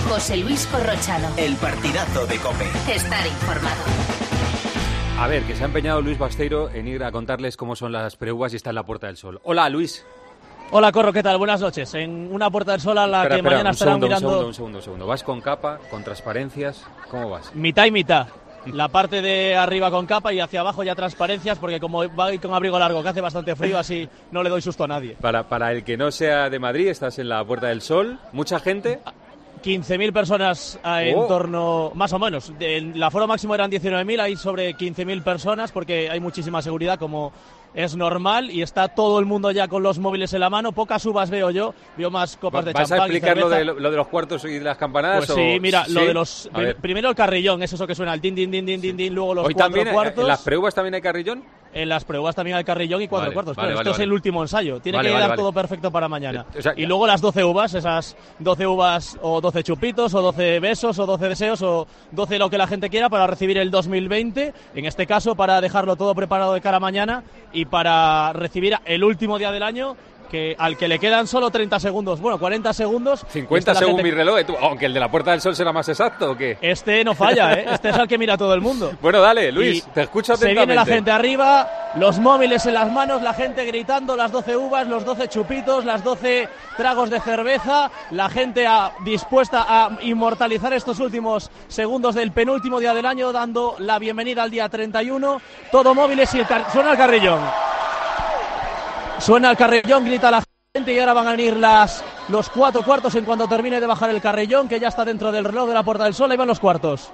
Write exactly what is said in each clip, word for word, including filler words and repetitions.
José Luis Corrochano. El partidazo de COPE. Estar informado. A ver, que se ha empeñado Luis Basteiro en ir a contarles cómo son las preuvas y está en la Puerta del Sol. Hola, Luis. Hola, Corro, ¿qué tal? Buenas noches. En una Puerta del Sol a la espera, que espera, mañana un estarán segundo, mirando... Un segundo, un segundo, un segundo. ¿Vas con capa, con transparencias? ¿Cómo vas? Mitad y mitad. La parte de arriba con capa y hacia abajo ya transparencias, porque como va con abrigo largo, que hace bastante frío, así no le doy susto a nadie. Para, para el que no sea de Madrid, estás en la Puerta del Sol. ¿Mucha gente? quince mil personas en oh. torno, más o menos. El aforo máximo eran diecinueve mil, hay sobre quince mil personas porque hay muchísima seguridad, como es normal, y está todo el mundo ya con los móviles en la mano. Pocas uvas veo yo, veo más copas de champán. ¿Vas a explicar y lo de, lo de los cuartos y las campanadas? Pues sí, o... mira, ¿Sí? lo de los... Pr primero el carrillón, es eso que suena, el din, din, din, din, din, din, luego los Hoy cuatro también, cuartos. ¿en las preuvas también hay carrillón? En las pruebas también hay carrillón y cuatro vale, cuartos. Vale, Pero vale, esto vale. es el último ensayo. Tiene vale, que vale, quedar vale. todo perfecto para mañana. O sea, y luego las doce uvas, esas doce uvas o doce chupitos o doce besos o doce deseos o doce lo que la gente quiera para recibir el dos mil veinte. En este caso, para dejarlo todo preparado de cara a mañana y para recibir el último día del año, que al que le quedan solo treinta segundos, bueno, cuarenta segundos. cincuenta según gente... mi reloj, ¿tú? Aunque el de la Puerta del Sol será más exacto, ¿o qué? Este no falla, ¿eh? Este es al que mira todo el mundo. Bueno, dale, Luis, y te escucho atentamente. Se viene la gente arriba, los móviles en las manos, la gente gritando, las doce uvas, los doce chupitos, las doce tragos de cerveza, la gente a, dispuesta a inmortalizar estos últimos segundos del penúltimo día del año, dando la bienvenida al día treinta y uno. Todo móviles y el car... suena el carrillón. Suena el carrillón, grita la gente y ahora van a venir las, los cuatro cuartos en cuanto termine de bajar el carrillón, que ya está dentro del reloj de la Puerta del Sol. Ahí van los cuartos.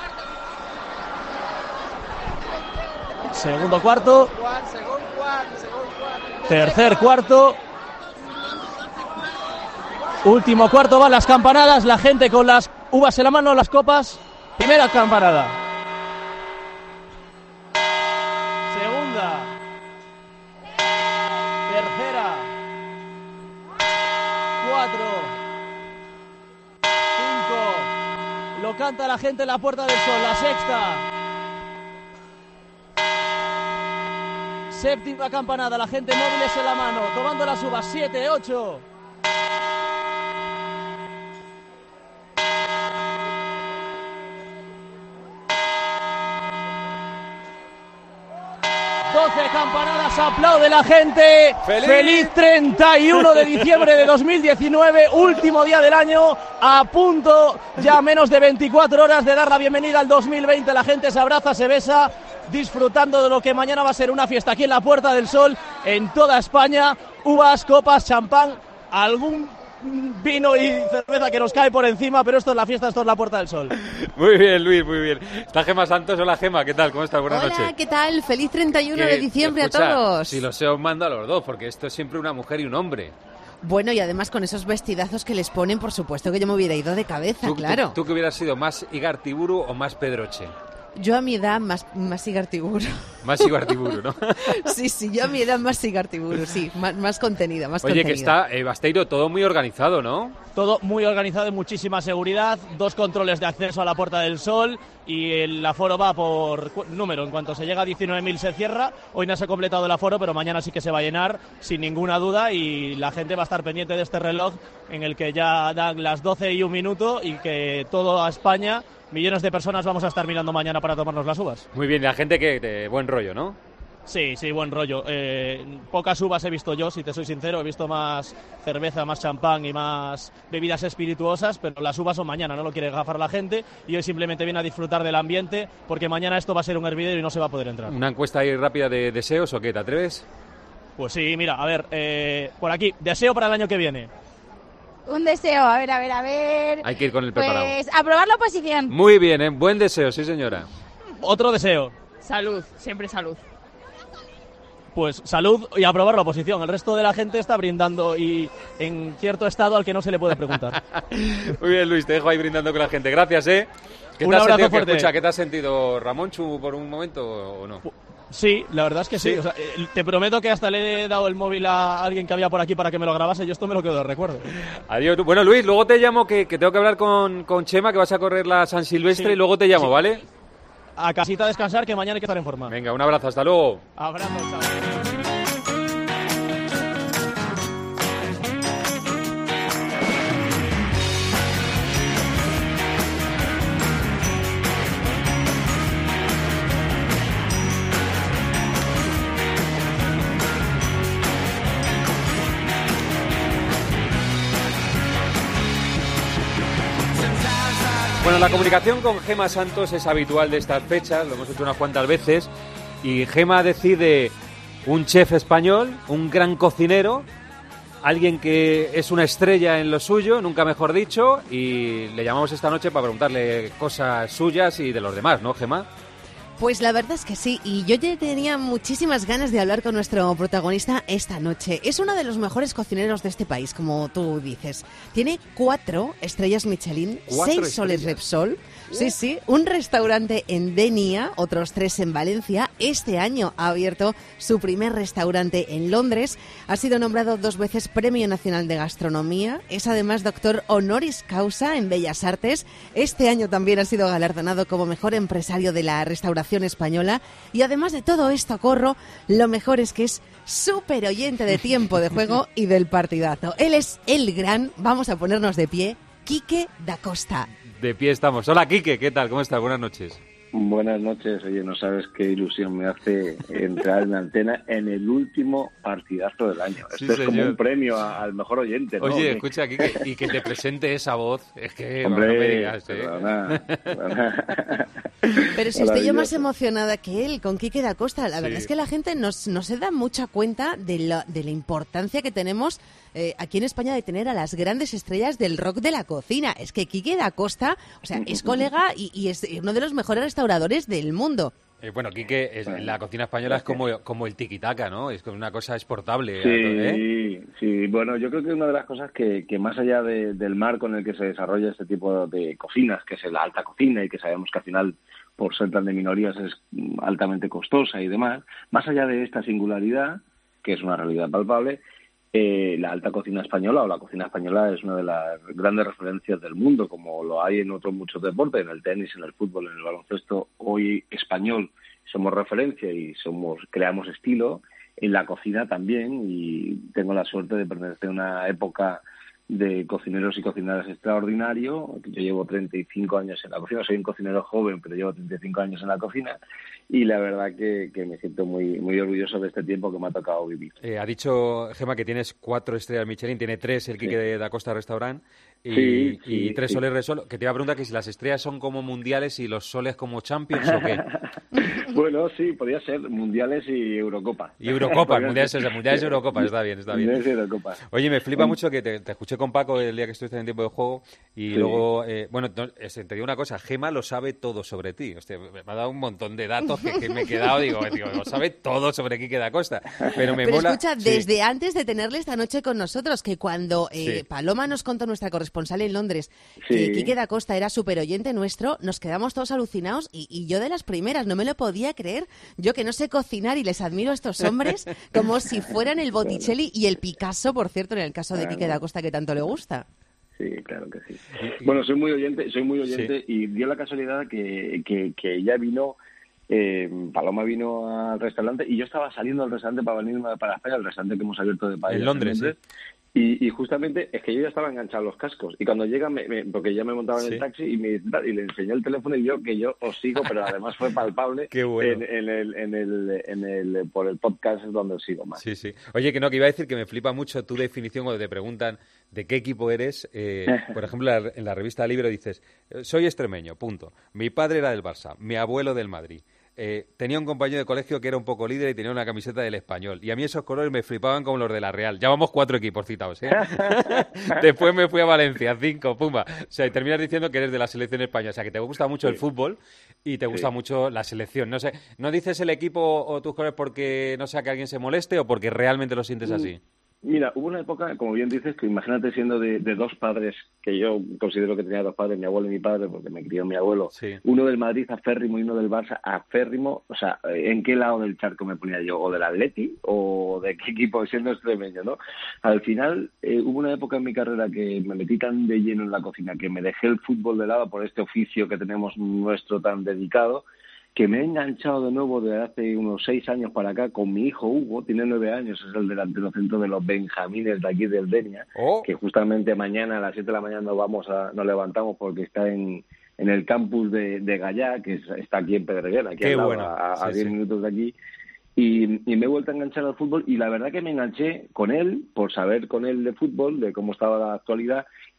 Segundo cuarto. Tercer cuarto. Último cuarto, van las campanadas, la gente con las uvas en la mano, las copas. Primera campanada. Segunda. Tercera, cuatro, cinco, lo canta la gente en la Puerta del Sol, la sexta, séptima campanada, la gente móviles en la mano, tomando las uvas, siete, ocho, doce campanadas, aplaude la gente. ¡Feliz! ¡Feliz treinta y uno de diciembre de dos mil diecinueve! Último día del año, a punto, ya menos de veinticuatro horas de dar la bienvenida al dos mil veinte. La gente se abraza, se besa, disfrutando de lo que mañana va a ser una fiesta aquí en la Puerta del Sol, en toda España. Uvas, copas, champán, algún vino y cerveza que nos cae por encima, pero esto es la fiesta, esto es la Puerta del Sol. Muy bien, Luis, muy bien. Está Gema Santos. Hola, Gema, ¿qué tal? ¿Cómo estás? Buenas Hola, noches. Hola, ¿qué tal? Feliz treinta y uno de diciembre escucha, a todos. Si los os mando a los dos, porque esto es siempre una mujer y un hombre. Bueno, y además con esos vestidazos que les ponen, por supuesto que yo me hubiera ido de cabeza, ¿Tú, claro. ¿Tú, tú que hubieras sido más Igartiburu o más Pedroche? Yo a mi edad más, más Igartiburu. Más Igartiburu, ¿no? Sí, sí, yo a mi edad más Igartiburu, sí, más, más contenida, más Oye, contenida. que está, eh, Basteiro, todo muy organizado, ¿no? Todo muy organizado y muchísima seguridad, dos controles de acceso a la Puerta del Sol y el aforo va por número. En cuanto se llega a diecinueve mil se cierra. Hoy no se ha completado el aforo, pero mañana sí que se va a llenar sin ninguna duda y la gente va a estar pendiente de este reloj en el que ya dan las doce y un minuto y que toda España, millones de personas, vamos a estar mirando mañana para tomarnos las uvas. Muy bien, la gente que de buen rollo, ¿no? Sí, sí, buen rollo. Eh, pocas uvas he visto yo, si te soy sincero. He visto más cerveza, más champán y más bebidas espirituosas, pero las uvas son mañana, no lo quiere gafar la gente. Y hoy simplemente viene a disfrutar del ambiente, porque mañana esto va a ser un hervidero y no se va a poder entrar. ¿Una encuesta ahí rápida de deseos o qué? ¿Te atreves? Pues sí, mira, a ver, eh, por aquí, deseo para el año que viene. Un deseo, a ver, a ver, a ver. Hay que ir con el pues, preparado. Pues aprobar la oposición. Muy bien, ¿eh? Buen deseo, sí señora. Otro deseo. Salud, siempre salud. Pues salud y aprobar la oposición. El resto de la gente está brindando y en cierto estado al que no se le puede preguntar. Muy bien, Luis, te dejo ahí brindando con la gente. Gracias, ¿eh? ¿Qué un te has abrazo sentido, fuerte. Que, escucha, ¿qué te has sentido, Ramonchu, por un momento o no? Sí, la verdad es que sí. ¿Sí? O sea, te prometo que hasta le he dado el móvil a alguien que había por aquí para que me lo grabase. Yo esto me lo quedo de recuerdo. Adiós. Bueno, Luis, luego te llamo, que, que tengo que hablar con, con Chema, que vas a correr la San Silvestre, Sí, y luego te llamo, sí. ¿vale? A casita a descansar, que mañana hay que estar en forma. Venga, un abrazo, hasta luego. Abrazo, chao. Bueno, la comunicación con Gema Santos es habitual de estas fechas, lo hemos hecho unas cuantas veces, y Gema decide un chef español, un gran cocinero, alguien que es una estrella en lo suyo, nunca mejor dicho, y le llamamos esta noche para preguntarle cosas suyas y de los demás, ¿no, Gema? Pues la verdad es que sí, y yo ya tenía muchísimas ganas de hablar con nuestro protagonista esta noche. Es uno de los mejores cocineros de este país, como tú dices. Tiene cuatro estrellas Michelin, ¿Cuatro seis soles estrellas? Repsol, sí, sí, un restaurante en Denia, otros tres en Valencia. Este año ha abierto su primer restaurante en Londres. Ha sido nombrado dos veces Premio Nacional de Gastronomía. Es además doctor honoris causa en Bellas Artes. Este año también ha sido galardonado como mejor empresario de la restauración española, y además de todo esto, Corro, lo mejor es que es súper oyente de Tiempo de Juego y del Partidazo. Él es el gran, vamos a ponernos de pie, Quique da Costa. De pie estamos. Hola, Quique, ¿qué tal? ¿Cómo estás? Buenas noches. Buenas noches. Oye, no sabes qué ilusión me hace entrar en la antena en el último partidazo del año. Sí, Esto es como señor. un premio a- al mejor oyente, ¿no? Oye, Que- escucha, Quique, y que te presente esa voz, es que Hombre, no me digas, ¿eh? perdona, perdona. Pero si estoy yo más Maravilloso. emocionada que él, con Quique da Costa. La Sí. verdad es que la gente nos, no se da mucha cuenta de la, de la importancia que tenemos eh, aquí en España de tener a las grandes estrellas del rock de la cocina. Es que Quique da Costa, o sea, es colega y, y es uno de los mejores restauradores del mundo. Eh, bueno, Quique, es, Bueno, la cocina española es como, como el tiki-taka, ¿no? Es como una cosa exportable. Sí, ¿eh? sí. Bueno, yo creo que una de las cosas que, que más allá de- del marco en el que se desarrolla este tipo de cocinas, que es la alta cocina y que sabemos que al final, por ser tan de minorías, es mm, altamente costosa y demás, más allá de esta singularidad, que es una realidad palpable, eh, la alta cocina española o la cocina española es una de las grandes referencias del mundo, como lo hay en otros muchos deportes, en el tenis, en el fútbol, en el baloncesto. Hoy español somos referencia y somos creamos estilo, en la cocina también, y tengo la suerte de pertenecer a una época de cocineros y cocineras extraordinario. Yo llevo treinta y cinco años en la cocina, soy un cocinero joven, pero llevo treinta y cinco años en la cocina, y la verdad que, que me siento muy muy orgulloso de este tiempo que me ha tocado vivir. Eh, ha dicho, Gema, que tienes cuatro estrellas Michelin, tiene tres el Quique Sí. de da Costa Restaurant y, Sí, y sí, tres sí. soles Repsol. Que te iba a preguntar que si las estrellas son como mundiales y los soles como champions o qué. Bueno, sí, podría ser mundiales y Eurocopa. Y Eurocopa, Podría mundiales, ser. o sea, mundiales y Eurocopa, está bien, está bien. Mundiales y Eurocopa. Oye, me flipa mucho que te, te escuché con Paco el día que estuviste en Tiempo de Juego y Sí. luego, eh, bueno, no, este, te digo una cosa, Gema lo sabe todo sobre ti. Hostia, me ha dado un montón de datos que, que me he quedado, digo, digo, lo sabe todo sobre Quique da Costa. Pero me Pero mola. escucha, Sí. desde antes de tenerle esta noche con nosotros, que cuando eh, Sí. Paloma nos contó, nuestra corresponsal en Londres, que Sí. Quique da Costa era súper oyente nuestro, nos quedamos todos alucinados y, y yo de las primeras, no me lo podía creer. Yo que no sé cocinar y les admiro a estos hombres como si fueran el Botticelli y el Picasso, por cierto, en el caso de Quique da Costa, que tanto le gusta. Sí, claro que sí. Bueno, soy muy oyente, soy muy oyente, Sí. y dio la casualidad que, que, que ella vino, eh, Paloma vino al restaurante y yo estaba saliendo del restaurante para venirme para España, el restaurante que hemos abierto de paella En Londres, ¿eh? Y, y justamente es que yo ya estaba enganchado a los cascos, y cuando llega, me, me- porque ya me montaba en Sí. el taxi y, me, y le enseñé el teléfono y vio que yo os sigo, pero además fue palpable Qué bueno. en, en el, en, el, en el, por el podcast es donde os sigo más. Sí, sí. Oye, que no, que iba a decir que me flipa mucho tu definición cuando te preguntan de qué equipo eres. Eh, por ejemplo, la- en la revista Libro dices, eh, soy extremeño, punto. Mi padre era del Barça, mi abuelo del Madrid. Eh, tenía un compañero de colegio que era un poco líder y tenía una camiseta del Español. Y a mí esos colores me flipaban como los de la Real. Ya vamos cuatro equipos citados, ¿eh? Después me fui a Valencia, cinco, pumba. O sea, y terminas diciendo que eres de la selección española. O sea, que te gusta mucho el fútbol y te gusta Sí. mucho la selección. No sé, ¿no dices el equipo o tus colores porque no sea que alguien se moleste o porque realmente lo sientes así? Mira, hubo una época, como bien dices, que imagínate siendo de, de dos padres, que yo considero que tenía dos padres, mi abuelo y mi padre, porque me crió mi abuelo, Sí. uno del Madrid aférrimo y uno del Barça aférrimo. O sea, ¿en qué lado del charco me ponía yo? ¿O del Atleti o de qué equipo, siendo extremeño, no? Al final, eh, hubo una época en mi carrera que me metí tan de lleno en la cocina que me dejé el fútbol de lado por este oficio que tenemos nuestro tan dedicado, que me he enganchado de nuevo desde hace unos seis años para acá con mi hijo Hugo, tiene nueve años, es el delantero centro de los Benjamines de aquí del Denia, Oh. que justamente mañana a las siete de la mañana nos vamos a, nos levantamos porque está en, en el campus de, de Gallá, que es- está aquí en Pedreguera, aquí Qué al lado, bueno. a, a Sí, diez sí. minutos de aquí. Y, y me he vuelto a enganchar al fútbol, y la verdad que me enganché con él por saber con él de fútbol, de cómo estaba la actualidad,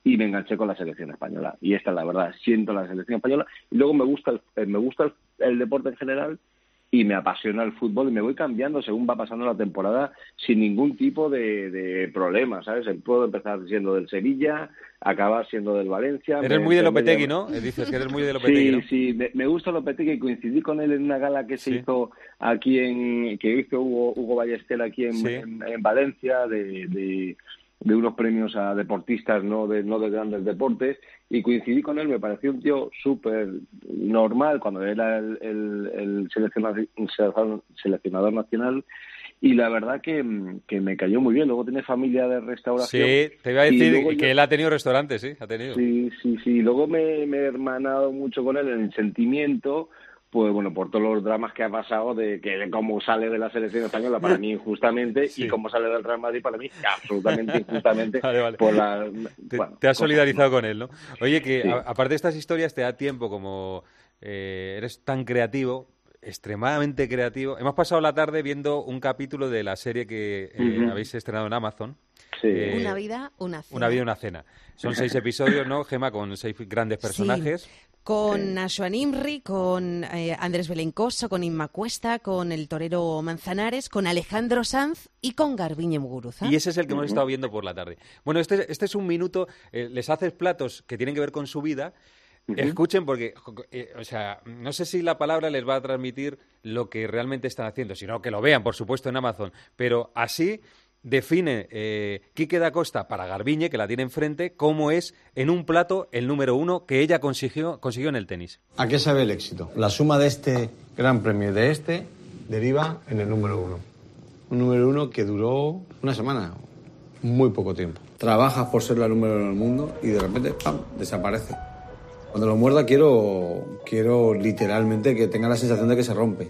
y me enganché con la selección española. Y esta es la verdad, siento la selección española. Y luego me gusta el, me gusta el, el deporte en general y me apasiona el fútbol y me voy cambiando según va pasando la temporada sin ningún tipo de, de problema, ¿sabes? Puedo empezar siendo del Sevilla, acabar siendo del Valencia. Eres me, muy de me, Lopetegui, me... ¿no? Dices que eres muy de Lopetegui, sí, ¿no? Sí, me, me gusta Lopetegui. Coincidí con él en una gala que se sí. hizo aquí en... que hizo Hugo, Hugo Ballester aquí en, sí. en, en Valencia de... de de unos premios a deportistas no de no de grandes deportes, y coincidí con él. Me pareció un tío súper normal cuando era el, el, el seleccionador, seleccionador nacional, y la verdad que, que me cayó muy bien. Luego tiene familia de restauración. Sí, te iba a decir que yo, él ha tenido restaurantes, sí, ha tenido. Sí, sí, sí. Luego me, me he hermanado mucho con él en el sentimiento, pues bueno, por todos los dramas que ha pasado de que de cómo sale de la selección española para mí injustamente sí. y cómo sale del Real Madrid para mí absolutamente injustamente. Vale, vale. Por la, te, bueno, te has solidarizado con él, ¿no? Oye, que sí. a, aparte de estas historias te da tiempo, como eh, eres tan creativo, extremadamente creativo. Hemos pasado la tarde viendo un capítulo de la serie que eh, uh-huh. habéis estrenado en Amazon. Sí. Eh, una vida, una cena. Una vida, una cena. Son seis episodios, ¿no, Gemma? Con seis grandes personajes. Sí. Con Nashua Nimri, con eh, Andrés Belencoso, con Inma Cuesta, con el torero Manzanares, con Alejandro Sanz y con Garbiñe Muguruza. Y ese es el que hemos estado viendo por la tarde. Bueno, este, este es un minuto, eh, les haces platos que tienen que ver con su vida. Uh-huh. Escuchen porque, eh, o sea, no sé si la palabra les va a transmitir lo que realmente están haciendo, sino que lo vean, por supuesto, en Amazon. Pero así define eh, Quique da Costa para Garbiñe, que la tiene enfrente, cómo es en un plato el número uno que ella consiguió, consiguió en el tenis. ¿A qué sabe el éxito? La suma de este gran premio y de este deriva en el número uno. Un número uno que duró una semana, muy poco tiempo. Trabajas por ser la número uno del mundo y de repente, ¡pam!, desaparece. Cuando lo muerda quiero, quiero literalmente que tenga la sensación de que se rompe.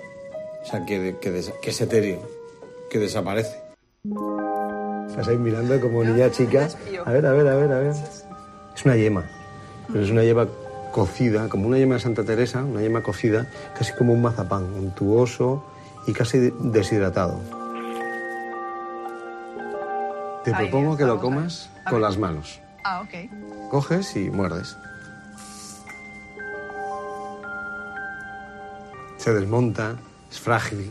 O sea, que, que, des, que es etéreo, que desaparece. Estás ahí mirando como niña chica. A ver, a ver, a ver, a ver. Es una yema, pero es una yema cocida, como una yema de Santa Teresa, una yema cocida, casi como un mazapán, untuoso y casi deshidratado. Te propongo que lo comas con las manos. Ah, ok. Coges y muerdes. Se desmonta, es frágil,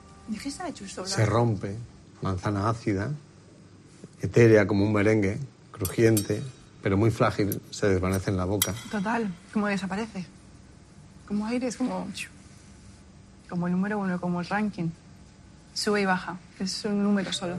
se rompe, manzana ácida, etérea como un merengue, crujiente, pero muy frágil, se desvanece en la boca. Total, como desaparece. Como aire, es como... como el número uno, como el ranking. Sube y baja, es un número solo.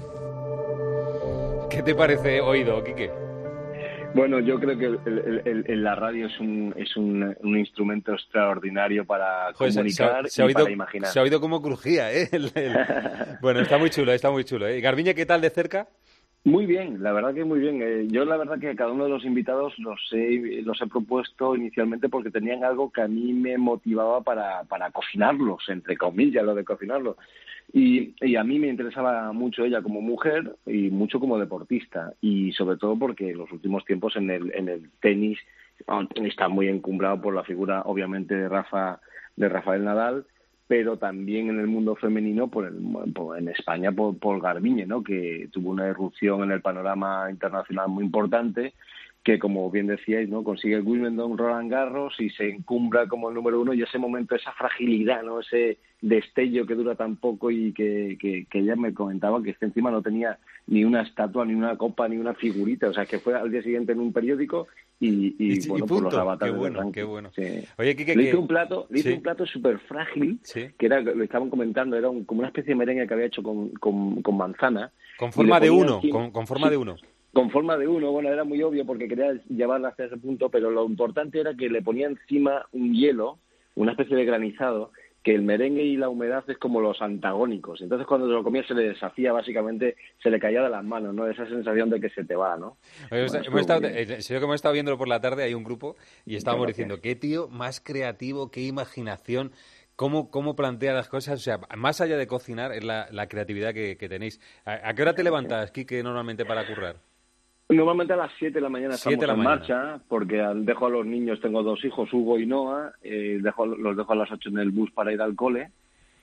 ¿Qué te parece oído, Quique? Bueno, yo creo que el, el, el, la radio es un es un, un instrumento extraordinario para Joder, comunicar se, se, se y oído, para imaginar. Se ha oído cómo crujía, ¿eh? El, el... Bueno, está muy chulo, está muy chulo. ¿eh? Garbiñe, ¿qué tal de cerca? Muy bien, la verdad que muy bien. Eh, yo la verdad que cada uno de los invitados los he, los he propuesto inicialmente porque tenían algo que a mí me motivaba para, para cocinarlos, entre comillas, lo de cocinarlos. Y, y a mí me interesaba mucho ella como mujer y mucho como deportista, y sobre todo porque en los últimos tiempos en el, en el tenis está muy encumbrado por la figura, obviamente, de Rafa, de Rafael Nadal, pero también en el mundo femenino, por el, por, en España, por, por Garbiñe, ¿no?, que tuvo una irrupción en el panorama internacional muy importante, que, como bien decíais, ¿no?, consigue el Wimbledon, Roland Garros y se encumbra como el número uno, y ese momento, esa fragilidad, ¿no?, ese destello que dura tan poco, y que, que, que ella me comentaba que este encima no tenía ni una estatua, ni una copa, ni una figurita, o sea, que fue al día siguiente en un periódico y, y, y bueno, y por los avatares qué bueno, del qué bueno. Sí. Oye, Quique, le hice un plato, le hice sí. un plato súper frágil, sí. que era, lo estaban comentando, era un, como una especie de merengue que había hecho con, con, con manzana. Con forma de uno, encima, con, con forma sí, de uno. Con forma de uno, bueno, era muy obvio porque quería llevarla hasta ese punto, pero lo importante era que le ponía encima un hielo, una especie de granizado, que el merengue y la humedad es como los antagónicos. Entonces, cuando se lo comía se le deshacía, básicamente, se le caía de las manos, ¿no? Esa sensación de que se te va, ¿no? Oye, bueno, hemos estado, eh, yo que hemos estado viéndolo por la tarde, hay un grupo, y estábamos diciendo, qué tío más creativo, qué imaginación, cómo, cómo plantea las cosas. O sea, más allá de cocinar, es la, la creatividad que, que tenéis. ¿A, ¿A qué hora te levantas, Quique, normalmente para currar? Normalmente a las siete de la mañana estamos de la en mañana. marcha, porque dejo a los niños, tengo dos hijos, Hugo y Noah, eh, dejo, los dejo a las ocho en el bus para ir al cole,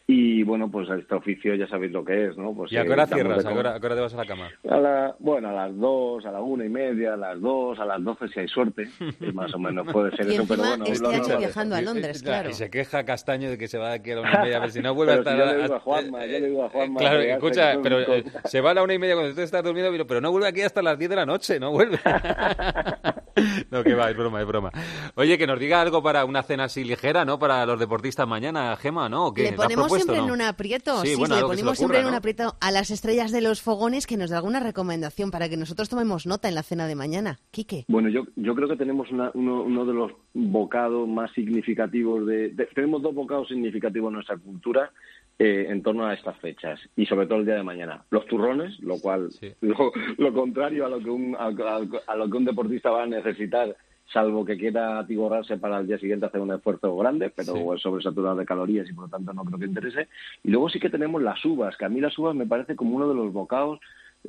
Y bueno, pues este oficio ya sabéis lo que es, ¿no? Pues, ¿Y a qué hora cierras? ¿A qué hora, a qué hora te vas a la cama? A la, bueno, a las dos, a la una y media, a las dos, a las doce si hay suerte. Más o menos puede ser y eso, pero bueno. este lo, año lo, viajando a Londres, claro. Y se queja Castaño de que se va de aquí a la una y media, a ver si no vuelve pero a estar... Si yo le digo a Juanma, yo le digo a Juanma... Claro, escucha, pero eh, se va a la una y media cuando tú estás durmiendo, pero, pero no vuelve aquí hasta las diez de la noche, no vuelve. No, que va, es broma, es broma. Oye, que nos diga algo para una cena así ligera, ¿no? Para los deportistas mañana, Gema, ¿no? ¿O qué? Le ponemos propuesto, siempre ¿no? en un aprieto, sí, sí, bueno, le ocurra, ponemos siempre en un ¿no? aprieto a las estrellas de los fogones que nos da alguna recomendación para que nosotros tomemos nota en la cena de mañana. Quique. Bueno, yo, yo creo que tenemos una, uno, uno de los bocados más significativos de, de... Tenemos dos bocados significativos en nuestra cultura eh, en torno a estas fechas y sobre todo el día de mañana. Los turrones, lo cual, sí. lo, lo contrario a lo que un, a, a, a lo que un deportista va a necesitar, salvo que quiera atiborrarse para el día siguiente hacer un esfuerzo grande, pero sí. es sobresaturado de calorías y por lo tanto no creo que interese. Y luego sí que tenemos las uvas, que a mí las uvas me parece como uno de los bocados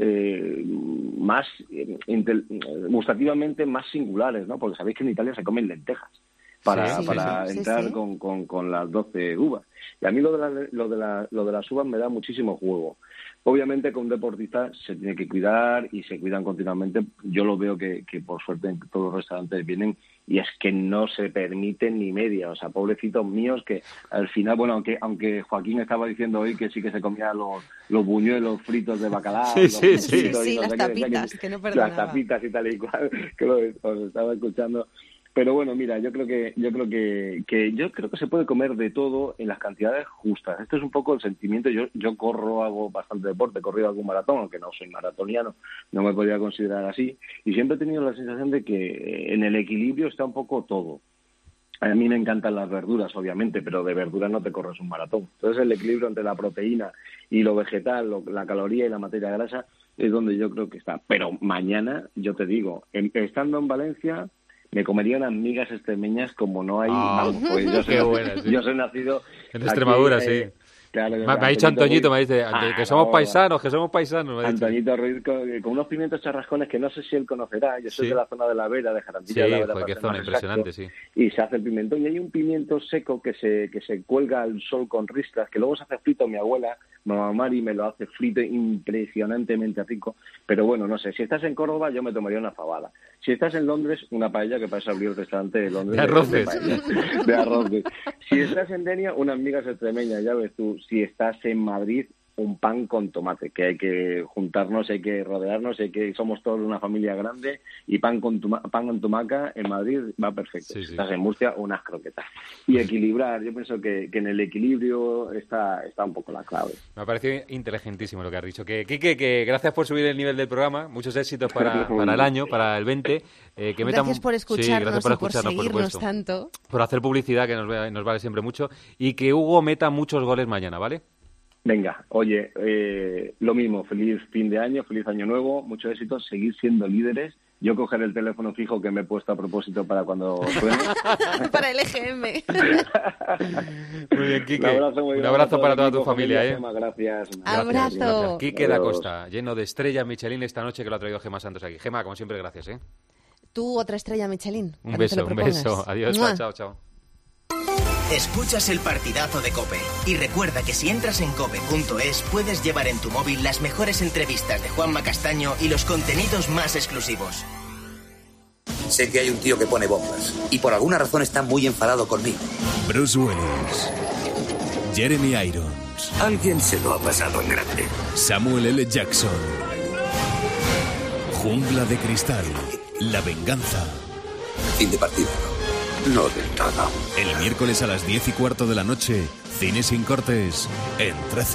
eh, más eh, intel, gustativamente más singulares, ¿no? Porque sabéis que en Italia se comen lentejas para, sí, para sí, entrar sí, sí. Con, con, con las doce uvas. Y a mí lo de, la, lo, de la, lo de las uvas me da muchísimo juego. Obviamente que un deportista se tiene que cuidar y se cuidan continuamente. Yo lo veo que, que por suerte en todos los restaurantes vienen y es que no se permiten ni media. O sea, pobrecitos míos que al final, bueno, aunque aunque Joaquín estaba diciendo hoy que sí que se comía los, los buñuelos fritos de bacalao. Sí, los sí, sí. fritos, sí, y no las sé tapitas, qué, que no perdonaba. Las tapitas y tal y cual, que lo, os estaba escuchando. Pero bueno, mira, yo creo que yo creo que, que yo creo que se puede comer de todo en las cantidades justas. Esto es un poco el sentimiento. Yo yo corro, hago bastante deporte, he corrido algún maratón, aunque no soy maratoniano, no me podría considerar así. Y siempre he tenido la sensación de que en el equilibrio está un poco todo. A mí me encantan las verduras, obviamente, pero de verduras no te corres un maratón. Entonces el equilibrio entre la proteína y lo vegetal, lo, la caloría y la materia grasa es donde yo creo que está. Pero mañana, yo te digo, en, estando en Valencia... me comería unas migas extremeñas como no hay... Oh, vamos, pues yo, soy, buena, sí. yo soy nacido... En Extremadura, aquí, sí. Eh, claro, me, me ha dicho Antoñito, me dice ah, que somos no, paisanos, que somos paisanos. Me Antoñito Ruiz con, con unos pimientos charrascones que no sé si él conocerá. Yo soy sí. de la zona de la Vera, de Jarantilla. Sí, de la Vera, joder, qué zona impresionante, exacto, sí. Y se hace el pimentón. Y hay un pimiento seco que se que se cuelga al sol con ristras, que luego se hace frito. Mi abuela, mamá Mari, me lo hace frito impresionantemente rico. Pero bueno, no sé, si estás en Córdoba yo me tomaría una fabada. Si estás en Londres, una paella, que para eso abrir el restaurante de Londres. De arroces. De, de arroces. Si estás en Denia, unas migas extremeñas, ya ves tú. Si estás en Madrid, un pan con tomate, que hay que juntarnos, hay que rodearnos, hay que somos todos una familia grande y pan con tuma, pan con tumaca en Madrid va perfecto. Sí, sí. Estás en Murcia, unas croquetas. Y equilibrar, yo pienso que, que en el equilibrio está, está un poco la clave. Me ha parecido inteligentísimo lo que has dicho. Que Quique, que gracias por subir el nivel del programa, muchos éxitos para, para el año, para el veinte. Eh, que gracias metan... por escucharnos, sí, gracias por, escucharnos, y por seguirnos por tanto. Por hacer publicidad, que nos, nos vale siempre mucho. Y que Hugo meta muchos goles mañana, ¿vale? Venga, oye, eh, lo mismo, feliz fin de año, feliz año nuevo, mucho éxito, seguir siendo líderes. Yo coger el teléfono fijo que me he puesto a propósito para cuando suene. Para el E G M. Muy bien, Quique. Un abrazo, muy Un abrazo para toda equipo, tu familia. familia ¿eh? Gema, gracias. Abrazo. Gracias. Quique da Costa, lleno de estrellas Michelin esta noche que lo ha traído Gema Santos aquí. Gema, como siempre, gracias. ¿eh? Tú, otra estrella Michelin. Un beso, un beso. Adiós, chao, chao, chao. Escuchas el partidazo de COPE y recuerda que si entras en cope punto es puedes llevar en tu móvil las mejores entrevistas de Juanma Castaño y los contenidos más exclusivos. Sé que hay un tío que pone bombas y por alguna razón está muy enfadado conmigo. Bruce Willis, Jeremy Irons, alguien se lo ha pasado en grande. Samuel L. Jackson, Jungla de Cristal, La Venganza. Fin de partido. No del todo. El miércoles a las diez y cuarto de la noche, Cine sin cortes, en trece.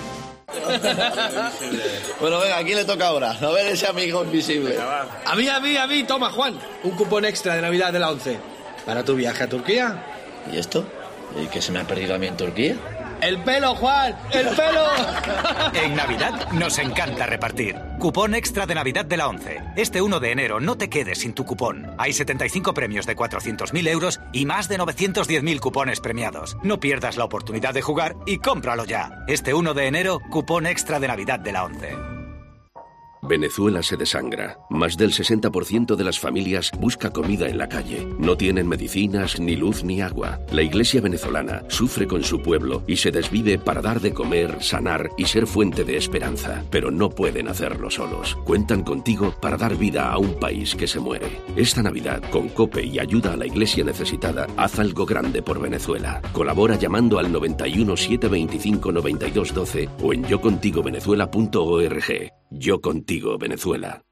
Bueno, venga, ¿a quién le toca ahora? A ver ese amigo invisible. A mí, a mí, a mí. Toma, Juan. Un cupón extra de Navidad de la once. Para tu viaje a Turquía. ¿Y esto? ¿Y qué se me ha perdido a mí en Turquía? ¡El pelo, Juan! ¡El pelo! En Navidad nos encanta repartir. Cupón extra de Navidad de la once. Este uno de enero no te quedes sin tu cupón. Hay setenta y cinco premios de cuatrocientos mil euros y más de novecientos diez mil cupones premiados. No pierdas la oportunidad de jugar y cómpralo ya. Este uno de enero, cupón extra de Navidad de la once. Venezuela se desangra. Más del sesenta por ciento de las familias busca comida en la calle. No tienen medicinas, ni luz, ni agua. La Iglesia venezolana sufre con su pueblo y se desvive para dar de comer, sanar y ser fuente de esperanza. Pero no pueden hacerlo solos. Cuentan contigo para dar vida a un país que se muere. Esta Navidad, con COPE y ayuda a la Iglesia necesitada, haz algo grande por Venezuela. Colabora llamando al noventa y uno, setecientos veinticinco, noventa y dos doce o en yo contigo venezuela punto org. Yo contigo, Venezuela.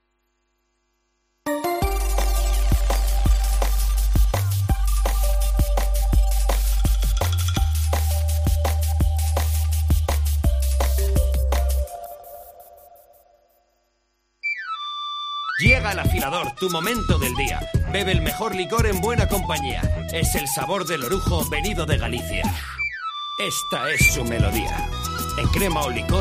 Llega el afilador, tu momento del día. Bebe el mejor licor en buena compañía. Es el sabor del orujo venido de Galicia. Esta es su melodía. En crema o licor.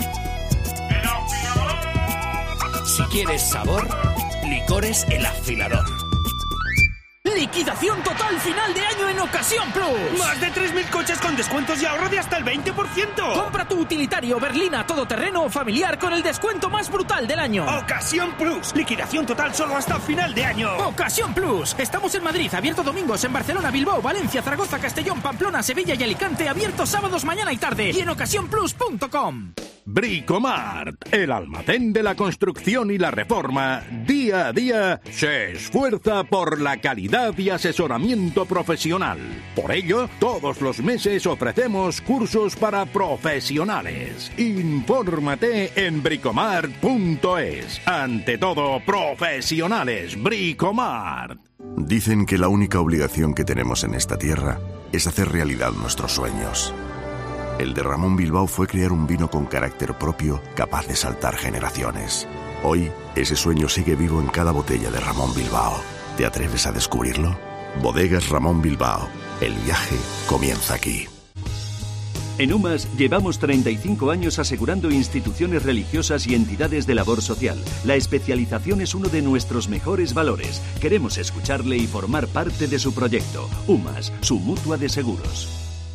Si quieres sabor, licores El Afilador. ¡Liquidación total final de año en Ocasión Plus! ¡Más de tres mil coches con descuentos y ahorro de hasta el veinte por ciento! Compra tu utilitario berlina todoterreno o familiar con el descuento más brutal del año. ¡Ocasión Plus! Liquidación total solo hasta final de año. ¡Ocasión Plus! Estamos en Madrid, abierto domingos, en Barcelona, Bilbao, Valencia, Zaragoza, Castellón, Pamplona, Sevilla y Alicante, abierto sábados, mañana y tarde. Y en ocasión plus punto com. Bricomart, el almacén de la construcción y la reforma, día a día se esfuerza por la calidad y asesoramiento profesional. Por ello, todos los meses ofrecemos cursos para profesionales. Infórmate en bricomart punto es. Ante todo, profesionales, Bricomart. Dicen que la única obligación que tenemos en esta tierra es hacer realidad nuestros sueños. El de Ramón Bilbao fue crear un vino con carácter propio, capaz de saltar generaciones. Hoy, ese sueño sigue vivo en cada botella de Ramón Bilbao. ¿Te atreves a descubrirlo? Bodegas Ramón Bilbao. El viaje comienza aquí. En UMAS llevamos treinta y cinco años asegurando instituciones religiosas y entidades de labor social. La especialización es uno de nuestros mejores valores. Queremos escucharle y formar parte de su proyecto. UMAS, su mutua de seguros.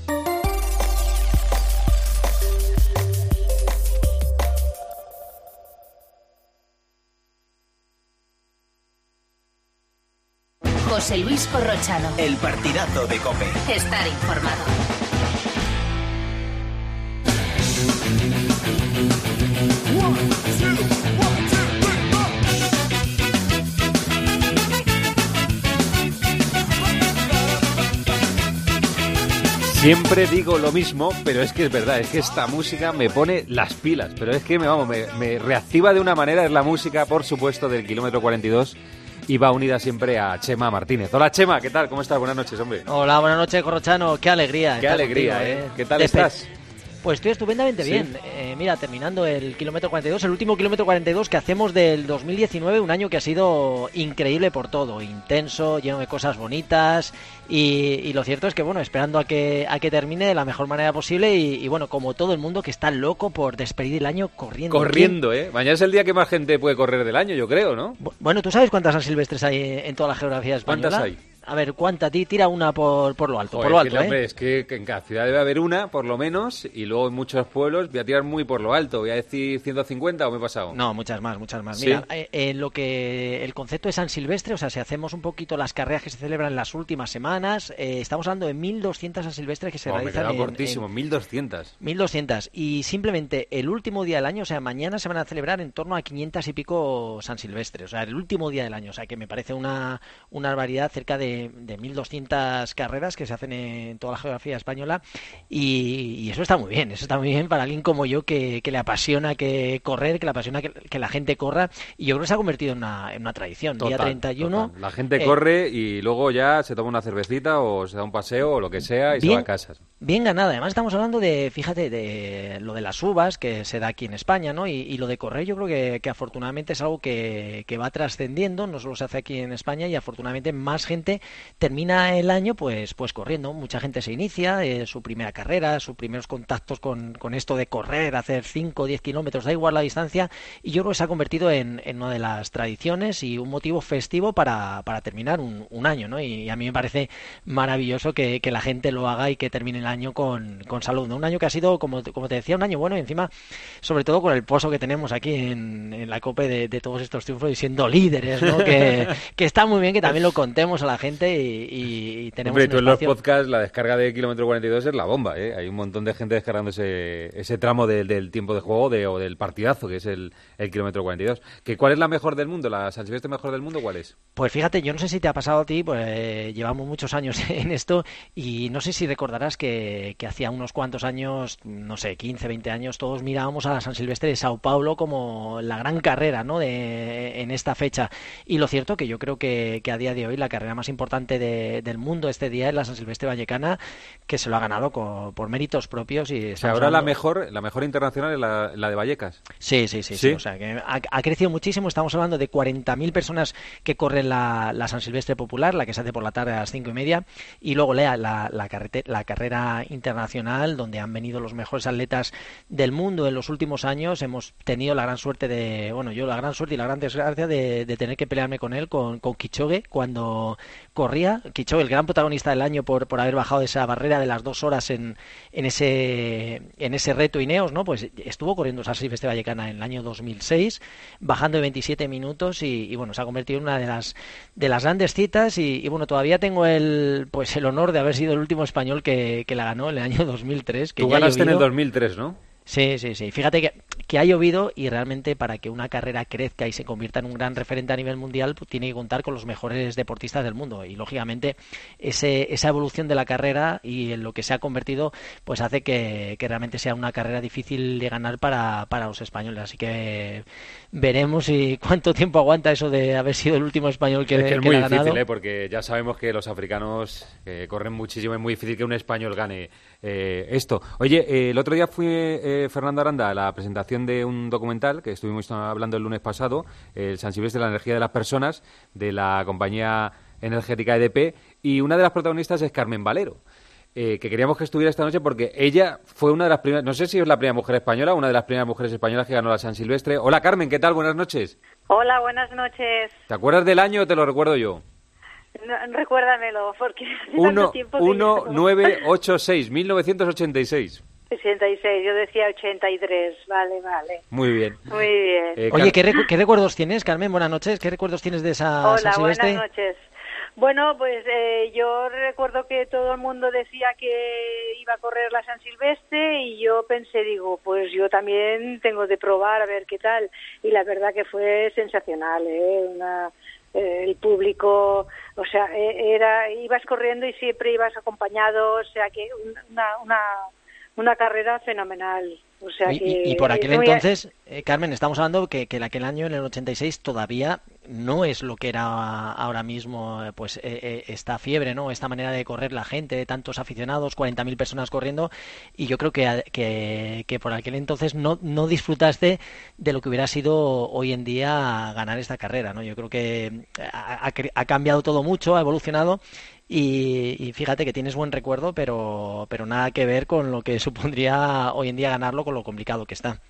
José Luis Corrochano. El partidazo de COPE. Estar informado. Siempre digo lo mismo, pero es que es verdad, es que esta música me pone las pilas, pero es que me, vamos, me, me reactiva de una manera. Es la música, por supuesto, del kilómetro cuarenta y dos y va unida siempre a Chema Martínez. Hola Chema, ¿qué tal? ¿Cómo estás? Buenas noches, hombre. Hola, buenas noches, Corrochano. Qué alegría. Qué alegría, contigo, ¿eh? ¿Qué tal Despe- estás? Pues estoy estupendamente ¿Sí? bien. Eh, mira, terminando el kilómetro cuarenta y dos, el último kilómetro cuarenta y dos que hacemos del dos mil diecinueve, un año que ha sido increíble por todo, intenso, lleno de cosas bonitas y, y lo cierto es que, bueno, esperando a que a que termine de la mejor manera posible y, y bueno, como todo el mundo que está loco por despedir el año corriendo. Corriendo, ¿eh? Mañana es el día que más gente puede correr del año, yo creo, ¿no? Bueno, ¿tú sabes cuántas San Silvestres hay en toda la geografía española? ¿Cuántas hay? A ver, ¿cuánta? Ti tira una por, por lo alto, Joder, por lo alto, es que, ¿eh? hombre, es que, que en cada ciudad debe haber una, por lo menos, y luego en muchos pueblos voy a tirar muy por lo alto. Voy a decir ciento cincuenta o me he pasado. No, muchas más, muchas más. ¿Sí? Mira, eh, eh, lo que el concepto de San Silvestre, o sea, si hacemos un poquito las carreras que se celebran en las últimas semanas, eh, estamos hablando de mil doscientas San Silvestres que se Oh, realizan me en, queda cortísimo, mil doscientas. mil doscientas. Y simplemente el último día del año, o sea, mañana se van a celebrar en torno a quinientas y pico San Silvestres. O sea, el último día del año. O sea, que me parece una, una barbaridad, cerca de, de mil doscientas carreras que se hacen en toda la geografía española. Y, y eso está muy bien. Eso está muy bien para alguien como yo que, que le apasiona que correr, que le apasiona que, que la gente corra. Y yo creo que se ha convertido en una, en una tradición. Total, día treinta y uno. total. La gente eh, corre y luego ya se toma una cervecita o se da un paseo o lo que sea y bien, se va a casa. Bien ganada. Además estamos hablando de, fíjate, de lo de las uvas que se da aquí en España, ¿no? Y, y lo de correr yo creo que, que afortunadamente es algo que, que va trascendiendo, no solo se hace aquí en España y afortunadamente más gente gente termina el año pues pues corriendo. Mucha gente se inicia eh, su primera carrera, sus primeros contactos con, con esto de correr, hacer cinco o diez kilómetros, da igual la distancia, y yo creo que se ha convertido en, en una de las tradiciones y un motivo festivo para, para terminar un, un año, ¿no? Y, y a mí me parece maravilloso que, que la gente lo haga y que termine el año con, con salud, ¿no? Un año que ha sido, como, como te decía, un año bueno, y encima, sobre todo con el pozo que tenemos aquí en, en la COPE de, de todos estos triunfos y siendo líderes, ¿no? Que, que está muy bien que también lo contemos a la gente y, y, y tenemos Hombre, un tú espacio... en los podcasts la descarga de kilómetro cuarenta y dos es la bomba, ¿eh? Hay un montón de gente descargando ese, ese tramo de, del tiempo de juego de, o del partidazo, que es el, el kilómetro cuarenta y dos. ¿Que ¿Cuál es la mejor del mundo? ¿La San Silvestre mejor del mundo cuál es? Pues fíjate, yo no sé si te ha pasado a ti, pues eh, llevamos muchos años en esto y no sé si recordarás que, que hacía unos cuantos años, no sé, quince, veinte años, todos mirábamos a la San Silvestre de Sao Paulo como la gran carrera, ¿no? De, en esta fecha. Y lo cierto que yo creo que, que a día de hoy la carrera más importante de, del mundo este día es la San Silvestre Vallecana, que se lo ha ganado con, por méritos propios. Y o sea, ahora hablando... la mejor la mejor internacional es la, la de Vallecas. Sí, sí, sí, sí, sí. O sea, que ha, ha crecido muchísimo. Estamos hablando de cuarenta mil personas que corren la, la San Silvestre Popular, la que se hace por la tarde a las cinco y media, y luego lea la, la, carrete, la carrera internacional, donde han venido los mejores atletas del mundo en los últimos años. Hemos tenido la gran suerte de, bueno, yo la gran suerte y la gran desgracia de, de tener que pelearme con él, con, con Kipchoge, cuando corría. Kipchoge, el gran protagonista del año por, por haber bajado esa barrera de las dos horas en, en ese en ese reto Ineos, ¿no? Pues estuvo corriendo esa Silvestre Vallecana en el año dos mil seis, bajando de veintisiete minutos y, y bueno, se ha convertido en una de las de las grandes citas y, y bueno, todavía tengo el pues el honor de haber sido el último español que, que la ganó en el año dos mil tres. Que Tú ya ganaste llovido. En el dos mil tres, ¿no? Sí, sí, sí. Fíjate que, que ha llovido y realmente para que una carrera crezca y se convierta en un gran referente a nivel mundial, pues tiene que contar con los mejores deportistas del mundo. Y lógicamente ese, esa evolución de la carrera y en lo que se ha convertido, pues hace que, que realmente sea una carrera difícil de ganar para, para los españoles. Así que veremos y cuánto tiempo aguanta eso de haber sido el último español que, es que es que muy la ha difícil, ganado. ¿eh? Porque ya sabemos que los africanos eh, corren muchísimo, es muy difícil que un español gane eh, esto. Oye, eh, el otro día fui eh, Fernando Aranda a la presentación de un documental que estuvimos hablando el lunes pasado, el San Silvestre de la energía de las personas, de la compañía energética E D P, y una de las protagonistas es Carmen Valero. Eh, que queríamos que estuviera esta noche porque ella fue una de las primeras, no sé si es la primera mujer española, una de las primeras mujeres españolas que ganó la San Silvestre. Hola Carmen, ¿qué tal? Buenas noches. Hola, buenas noches. ¿Te acuerdas del año o te lo recuerdo yo? No, recuérdamelo, porque hace Uno, tanto tiempo que uno, ya... nueve, ocho, seis, mil novecientos ochenta y seis. ochenta y seis, yo decía ochenta y tres, vale, vale. Muy bien. Muy bien. Eh, Oye, ¿qué, recu- ¿qué recuerdos tienes, Carmen? Buenas noches. ¿Qué recuerdos tienes de esa Hola, San Silvestre? buenas noches. Bueno, pues eh, yo recuerdo que todo el mundo decía que iba a correr la San Silvestre y yo pensé, digo, pues yo también tengo de probar a ver qué tal. Y la verdad que fue sensacional, ¿eh? Una, eh, el público, o sea, eh, era ibas corriendo y siempre ibas acompañado, o sea que una una una carrera fenomenal. O sea y, que y, y por aquel muy... entonces, eh, Carmen, estamos hablando que, que en aquel año, en el ochenta y seis, todavía no es lo que era ahora mismo, pues eh, eh, esta fiebre, ¿no? Esta manera de correr la gente, tantos aficionados, cuarenta mil personas corriendo, y yo creo que, que, que por aquel entonces no, no disfrutaste de lo que hubiera sido hoy en día ganar esta carrera, ¿no? Yo creo que ha, ha, ha cambiado todo mucho, ha evolucionado. Y, y fíjate que tienes buen recuerdo, pero pero nada que ver con lo que supondría hoy en día ganarlo, con lo complicado que está.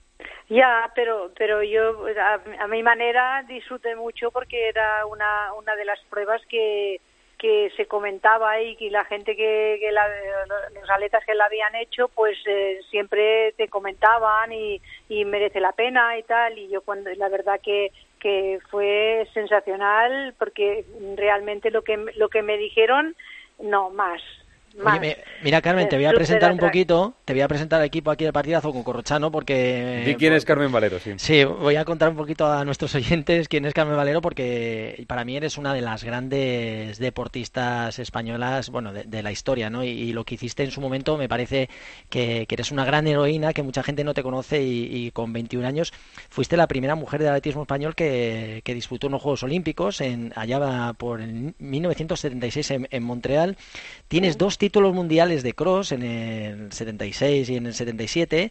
Ya, pero pero yo a, a mi manera disfruté mucho porque era una una de las pruebas que que se comentaba y que la gente que, que la, los atletas que la habían hecho pues eh, siempre te comentaban y, y merece la pena y tal, y yo cuando la verdad que que fue sensacional porque realmente lo que lo que me dijeron, no, más. Oye, me, mira Carmen, te voy a presentar un poquito, te voy a presentar al equipo aquí del partidazo con Corrochano porque... ¿Y quién es Carmen Valero? Sí. sí, voy a contar un poquito a nuestros oyentes quién es Carmen Valero porque para mí eres una de las grandes deportistas españolas, bueno, de, de la historia, ¿no? Y, y lo que hiciste en su momento me parece que, que eres una gran heroína, que mucha gente no te conoce y, y con veintiún años fuiste la primera mujer de atletismo español que, que disputó unos Juegos Olímpicos en, allá por el mil novecientos setenta y seis en, en Montreal. Tienes dos títulos mundiales de cross en el setenta y seis y en el setenta y siete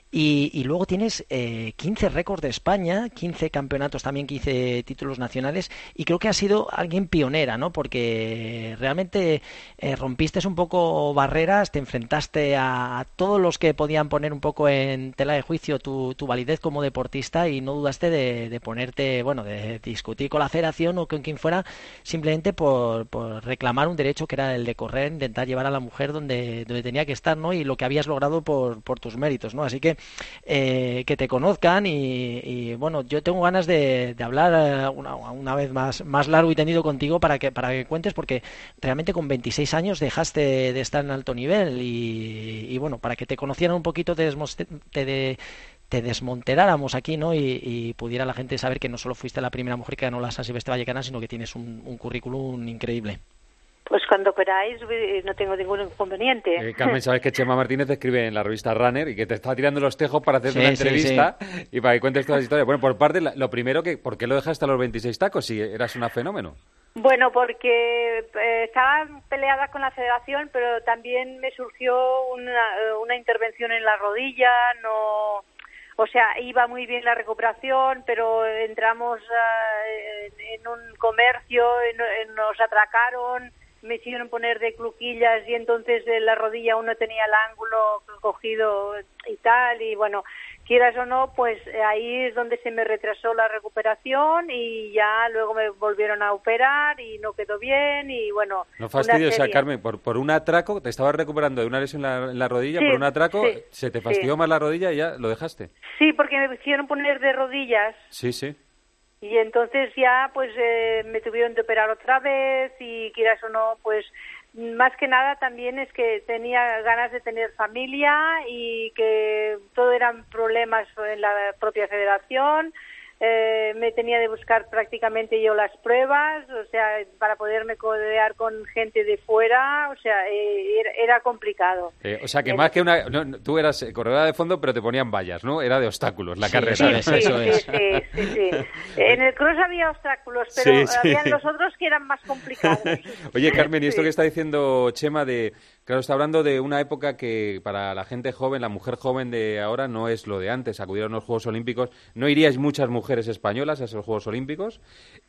Y, y luego tienes eh, quince récords de España, quince campeonatos también, quince títulos nacionales, y creo que has sido alguien pionera, ¿no? Porque realmente eh, rompiste un poco barreras, te enfrentaste a, a todos los que podían poner un poco en tela de juicio tu, tu validez como deportista y no dudaste de, de ponerte, bueno, de discutir con la federación o con quien fuera, simplemente por, por reclamar un derecho que era el de correr, intentar llevar a la mujer donde, donde tenía que estar, ¿no? Y lo que habías logrado por, por tus méritos, ¿no? Así que Eh, que te conozcan y, y bueno, yo tengo ganas de, de hablar una, una vez más más largo y tendido contigo para que para que cuentes, porque realmente con veintiséis años dejaste de estar en alto nivel y, y bueno, para que te conocieran un poquito te, te, de, te desmonteráramos aquí, ¿no? Y, y pudiera la gente saber que no solo fuiste la primera mujer que ganó la San Silvestre Vallecana, sino que tienes un, un currículum increíble. Pues cuando queráis, no tengo ningún inconveniente. Eh, Carmen, sabes que Chema Martínez te escribe en la revista Runner y que te está tirando los tejos para hacer sí, una entrevista sí, sí. y para que cuentes todas las historias. Bueno, por parte, lo primero, que ¿por qué lo dejaste a los veintiséis tacos si eras una fenómeno? Bueno, porque eh, estaba peleada con la federación, pero también me surgió una, una intervención en la rodilla, no... O sea, iba muy bien la recuperación, pero entramos uh, en, en un comercio, en, en, nos atracaron, me hicieron poner de cluquillas y entonces en la rodilla uno tenía el ángulo cogido y tal, y bueno, quieras o no, pues ahí es donde se me retrasó la recuperación y ya luego me volvieron a operar y no quedó bien y bueno... No fastidio, o sea, Carmen, por, por un atraco, te estabas recuperando de una lesión en la, en la rodilla, sí, por un atraco, sí, se te fastidió sí. más la rodilla y ya lo dejaste. Sí, porque me hicieron poner de rodillas. Sí, sí. Y entonces ya pues eh, me tuvieron de operar otra vez y quieras o no, pues más que nada también es que tenía ganas de tener familia y que todo eran problemas en la propia federación. Eh, me tenía de buscar prácticamente yo las pruebas, o sea, para poderme codear con gente de fuera, o sea, eh, era, era complicado. Eh, o sea, que más que una... No, no, tú eras corredora de fondo, pero te ponían vallas, ¿no? Era de obstáculos la sí, carrera. Sí, ¿no? sí, eso sí, es. sí, sí, sí. En el cross había obstáculos, pero sí, sí. había los otros que eran más complicados. Oye, Carmen, y esto sí. que está diciendo Chema de... Claro, está hablando de una época que para la gente joven, la mujer joven de ahora, no es lo de antes. Acudieron a los Juegos Olímpicos. No iríais muchas mujeres españolas a esos Juegos Olímpicos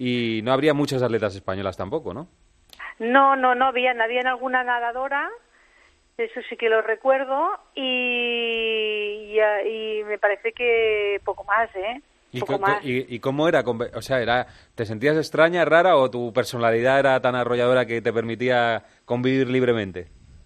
y no habría muchas atletas españolas tampoco, ¿no? No, no, no había. Había alguna nadadora, eso sí que lo recuerdo, y, y, y me parece que poco más, ¿eh? ¿Y, poco co- más. y, ¿Y cómo era? O sea, era, ¿te sentías extraña, rara o tu personalidad era tan arrolladora que te permitía convivir libremente?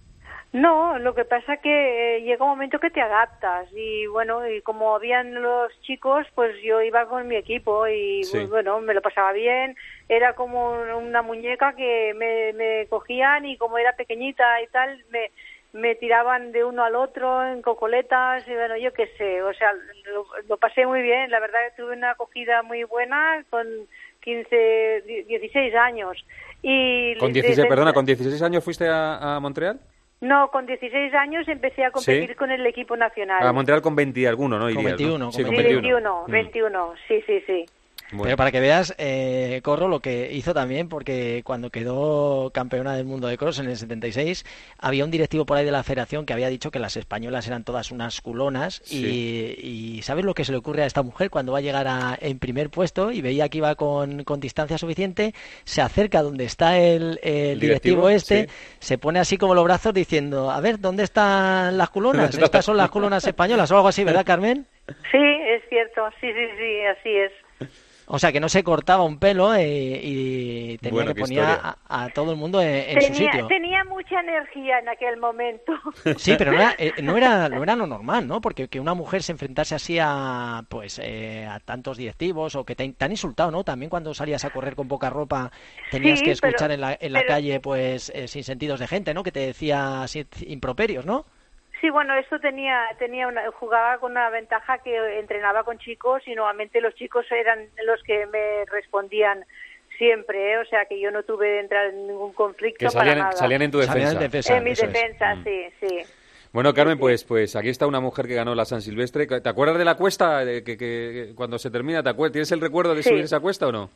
No, lo que pasa que eh, llega un momento que te adaptas y bueno, y como habían los chicos, pues yo iba con mi equipo y Sí. pues, bueno, me lo pasaba bien, era como una muñeca que me, me cogían y como era pequeñita y tal, me, me tiraban de uno al otro en cocoletas y bueno, yo qué sé, o sea, lo, lo pasé muy bien, la verdad que tuve una acogida muy buena con quince, dieciséis años. Y Con dieciséis, desde- perdona, ¿con dieciséis años fuiste a, a Montreal? No, con dieciséis años empecé a competir ¿Sí? con el equipo nacional. A Montreal con veinte y alguno, ¿no? Con Irías, ¿no? veintiuno, Sí, con con Sí, veintiuno. veintiuno, Mm. veintiuno, sí, sí, sí. Bueno. Pero para que veas, eh, Corro, lo que hizo también, porque cuando quedó campeona del mundo de cross en el setenta y seis, había un directivo por ahí de la federación que había dicho que las españolas eran todas unas culonas Sí. y, y ¿sabes lo que se le ocurre a esta mujer cuando va a llegar a, en primer puesto y veía que iba con, con distancia suficiente? Se acerca donde está el, el directivo, directivo, este, sí. se pone así como los brazos diciendo, a ver, ¿dónde están las culonas? Estas son las culonas españolas o algo así, ¿verdad, Carmen? Sí, es cierto, sí, sí, sí, así es. O sea, que no se cortaba un pelo eh, y tenía Bueno, que qué poner a, a todo el mundo en, en su Tenía, sitio. tenía mucha energía en aquel momento. Sí, pero no era, eh, no era, no era lo normal, ¿no? Porque que una mujer se enfrentase así a, pues, eh, a tantos directivos o que te, te han insultado, ¿no? También cuando salías a correr con poca ropa tenías Sí, que escuchar pero- en la, en la pero- calle, pues, eh, sin sentidos de gente, ¿no? Que te decía así, improperios, ¿no? Sí, bueno, esto tenía, tenía una, jugaba con una ventaja que entrenaba con chicos y normalmente los chicos eran los que me respondían siempre, ¿eh? O sea que yo no tuve de entrar en ningún conflicto Que salían, para nada. salían en tu Salían en defensa. defensa. En mi Eso es. defensa, Mm. sí, sí. Bueno, Carmen, pues, pues aquí está una mujer que ganó la San Silvestre. ¿Te acuerdas de la cuesta? De que, que- que cuando se termina, ¿te acuerdas? ¿Tienes el recuerdo de Sí. subir esa cuesta o no?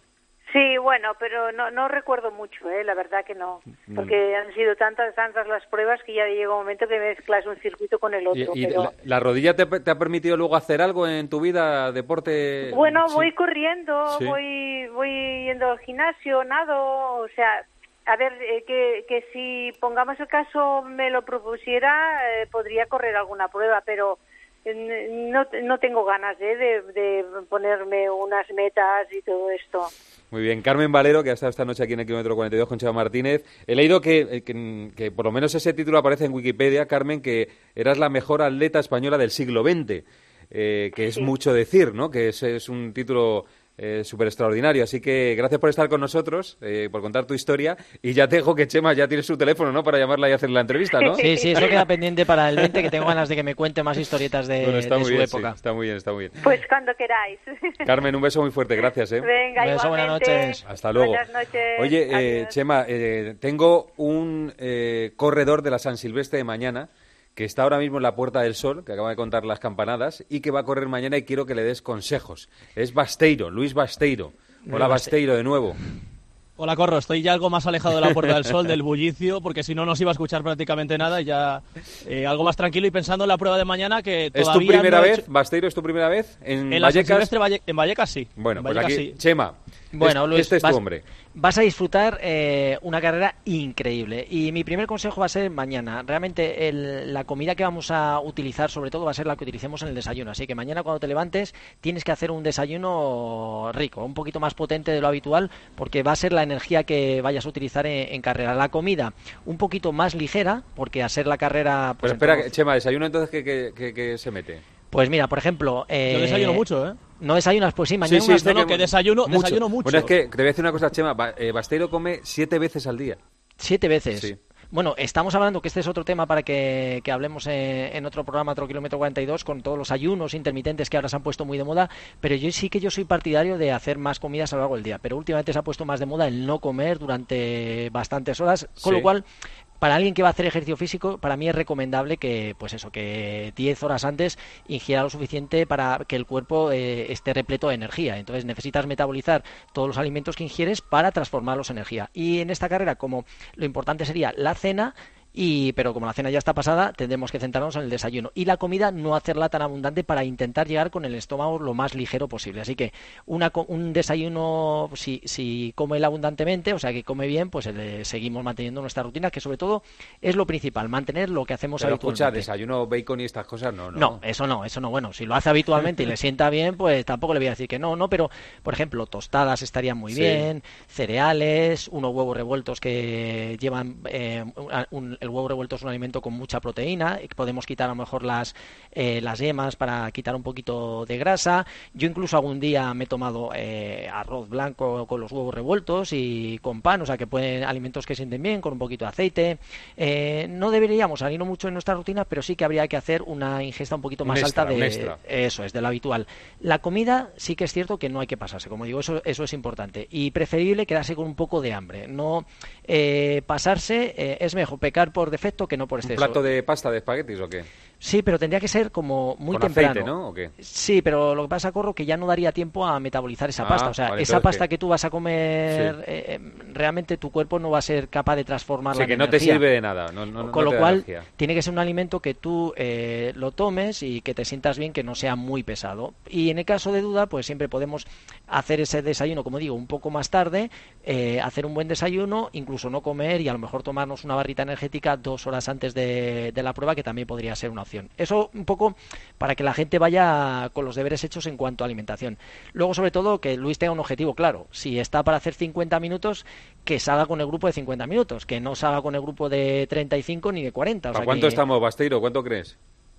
Sí, bueno, pero no no recuerdo mucho, ¿eh? La verdad que no, porque han sido tantas tantas las pruebas que ya llega un momento que mezclas un circuito con el otro. ¿Y, y pero... la, la rodilla te, te ha permitido luego hacer algo en tu vida, deporte? Bueno, Sí. voy corriendo, Sí. voy voy yendo al gimnasio, nado, o sea, a ver, eh, que, que si pongamos el caso me lo propusiera, eh, podría correr alguna prueba, pero eh, no, no tengo ganas ¿eh? de, de ponerme unas metas y todo esto. Muy bien, Carmen Valero, que ha estado esta noche aquí en el kilómetro cuarenta y dos con Chema Martínez. He leído que, que, que por lo menos ese título aparece en Wikipedia, Carmen, que eras la mejor atleta española del siglo veinte, eh, que es Sí. mucho decir, ¿no? Que ese es un título eh, súper extraordinario. Así que gracias por estar con nosotros, eh, por contar tu historia. Y ya te dejo que Chema ya tiene su teléfono, ¿no? Para llamarla y hacerle la entrevista, ¿no? Sí, sí, eso queda pendiente para el veinte, que tengo ganas de que me cuente más historietas de, Bueno, está de muy su bien, época. sí, está muy bien, está muy bien. Pues cuando queráis. Carmen, un beso muy fuerte, gracias, ¿eh? Venga, Un beso, igualmente. buenas noches. Hasta luego. Buenas noches. Oye, eh, Adiós. Chema, eh, tengo un eh, corredor de la San Silvestre de mañana que está ahora mismo en la Puerta del Sol, que acaba de contar las campanadas, y que va a correr mañana y quiero que le des consejos. Es Basteiro, Luis Basteiro. Hola, Basteiro, de nuevo. Hola, Corro. Estoy ya algo más alejado de la Puerta del Sol, del bullicio, porque si no, no se iba a escuchar prácticamente nada y ya eh, algo más tranquilo y pensando en la prueba de mañana que todavía ¿Es tu primera no he vez, hecho... Basteiro, es tu primera vez en, En la San Vallecas? Silvestre, Valle... en Vallecas sí. Bueno, En pues Vallecas, aquí, sí. Chema, Bueno, es- Luis, este es vas, tu hombre. vas a disfrutar eh, una carrera increíble. Y mi primer consejo va a ser mañana. Realmente el- la comida que vamos a utilizar, sobre todo, va a ser la que utilicemos en el desayuno. Así que mañana cuando te levantes tienes que hacer un desayuno rico, un poquito más potente de lo habitual, porque va a ser la energía que vayas a utilizar en, en carrera. La comida un poquito más ligera, porque a ser la carrera... Pues, Pero espera, entonces- que- Chema, ¿desayuno entonces qué, qué- qué- qué se mete? pues mira, por ejemplo... eh, Yo desayuno mucho, ¿eh? ¿No desayunas? Pues sí, mañana Sí, sí, unas- sé no, que desayuno- desayuno mucho. Bueno, es que te voy a decir una cosa, Chema. Ba- eh, Basteiro come siete veces al día. Siete veces. Sí. Bueno, estamos hablando, que este es otro tema para que, que hablemos eh, en otro programa, otro kilómetro cuarenta y dos, con todos los ayunos intermitentes que ahora se han puesto muy de moda, pero yo sí que yo soy partidario de hacer más comidas a lo largo del día, pero últimamente se ha puesto más de moda el no comer durante bastantes horas, con Sí. lo cual... Para alguien que va a hacer ejercicio físico, para mí es recomendable que, pues eso, que diez horas antes ingiera lo suficiente para que el cuerpo eh, esté repleto de energía. Entonces necesitas metabolizar todos los alimentos que ingieres para transformarlos en energía. Y en esta carrera, como lo importante sería la cena, y pero como la cena ya está pasada, tendremos que centrarnos en el desayuno. Y la comida no hacerla tan abundante para intentar llegar con el estómago lo más ligero posible. Así que una, co- un desayuno, si, si come él abundantemente, o sea que come bien, pues eh, seguimos manteniendo nuestra rutina, que sobre todo es lo principal, mantener lo que hacemos Pero habitualmente. escucha, desayuno, bacon y estas cosas, no, no. No, eso no, eso no. Bueno, si lo hace habitualmente y le sienta bien, pues tampoco le voy a decir que no, no, pero por ejemplo, tostadas estarían muy Sí. bien, cereales, unos huevos revueltos que llevan eh, un- un- el huevo revuelto es un alimento con mucha proteína, y podemos quitar a lo mejor las eh, las yemas para quitar un poquito de grasa. Yo incluso algún día me he tomado eh, arroz blanco con los huevos revueltos y con pan, o sea que pueden alimentos que sienten bien, con un poquito de aceite. Eh, no deberíamos salirnos mucho en nuestra rutina, pero sí que habría que hacer una ingesta un poquito Un más extra, alta un de extra. eso es de lo habitual. La comida sí que es cierto que no hay que pasarse, como digo, eso eso es importante y preferible quedarse con un poco de hambre, no eh, pasarse. Eh, es mejor pecar por defecto que no por ¿Un exceso. plato de pasta de espaguetis o qué? Sí, pero tendría que ser como muy Con temprano. aceite, ¿no? ¿O qué? Sí, pero lo que pasa, Corro, que ya no daría tiempo a metabolizar esa Ah, pasta. O sea, vale, esa entonces, pasta ¿qué? que tú vas a comer, Sí. eh, eh, realmente tu cuerpo no va a ser capaz de transformarla Sí, en que no te energía. sirve de nada. No, no, no Con te lo da cual, energía. tiene que ser un alimento que tú eh, lo tomes y que te sientas bien, que no sea muy pesado. Y en el caso de duda, pues siempre podemos hacer ese desayuno, como digo, un poco más tarde, eh, hacer un buen desayuno, incluso no comer y a lo mejor tomarnos una barrita energética dos horas antes de, de la prueba, que también podría ser una opción. Eso un poco para que la gente vaya con los deberes hechos en cuanto a alimentación. Luego, sobre todo, que Luis tenga un objetivo claro. Si está para hacer cincuenta minutos, que salga con el grupo de cincuenta minutos, que no salga con el grupo de treinta y cinco ni de cuarenta. O ¿A sea cuánto que- estamos, Basteiro? ¿Cuánto crees?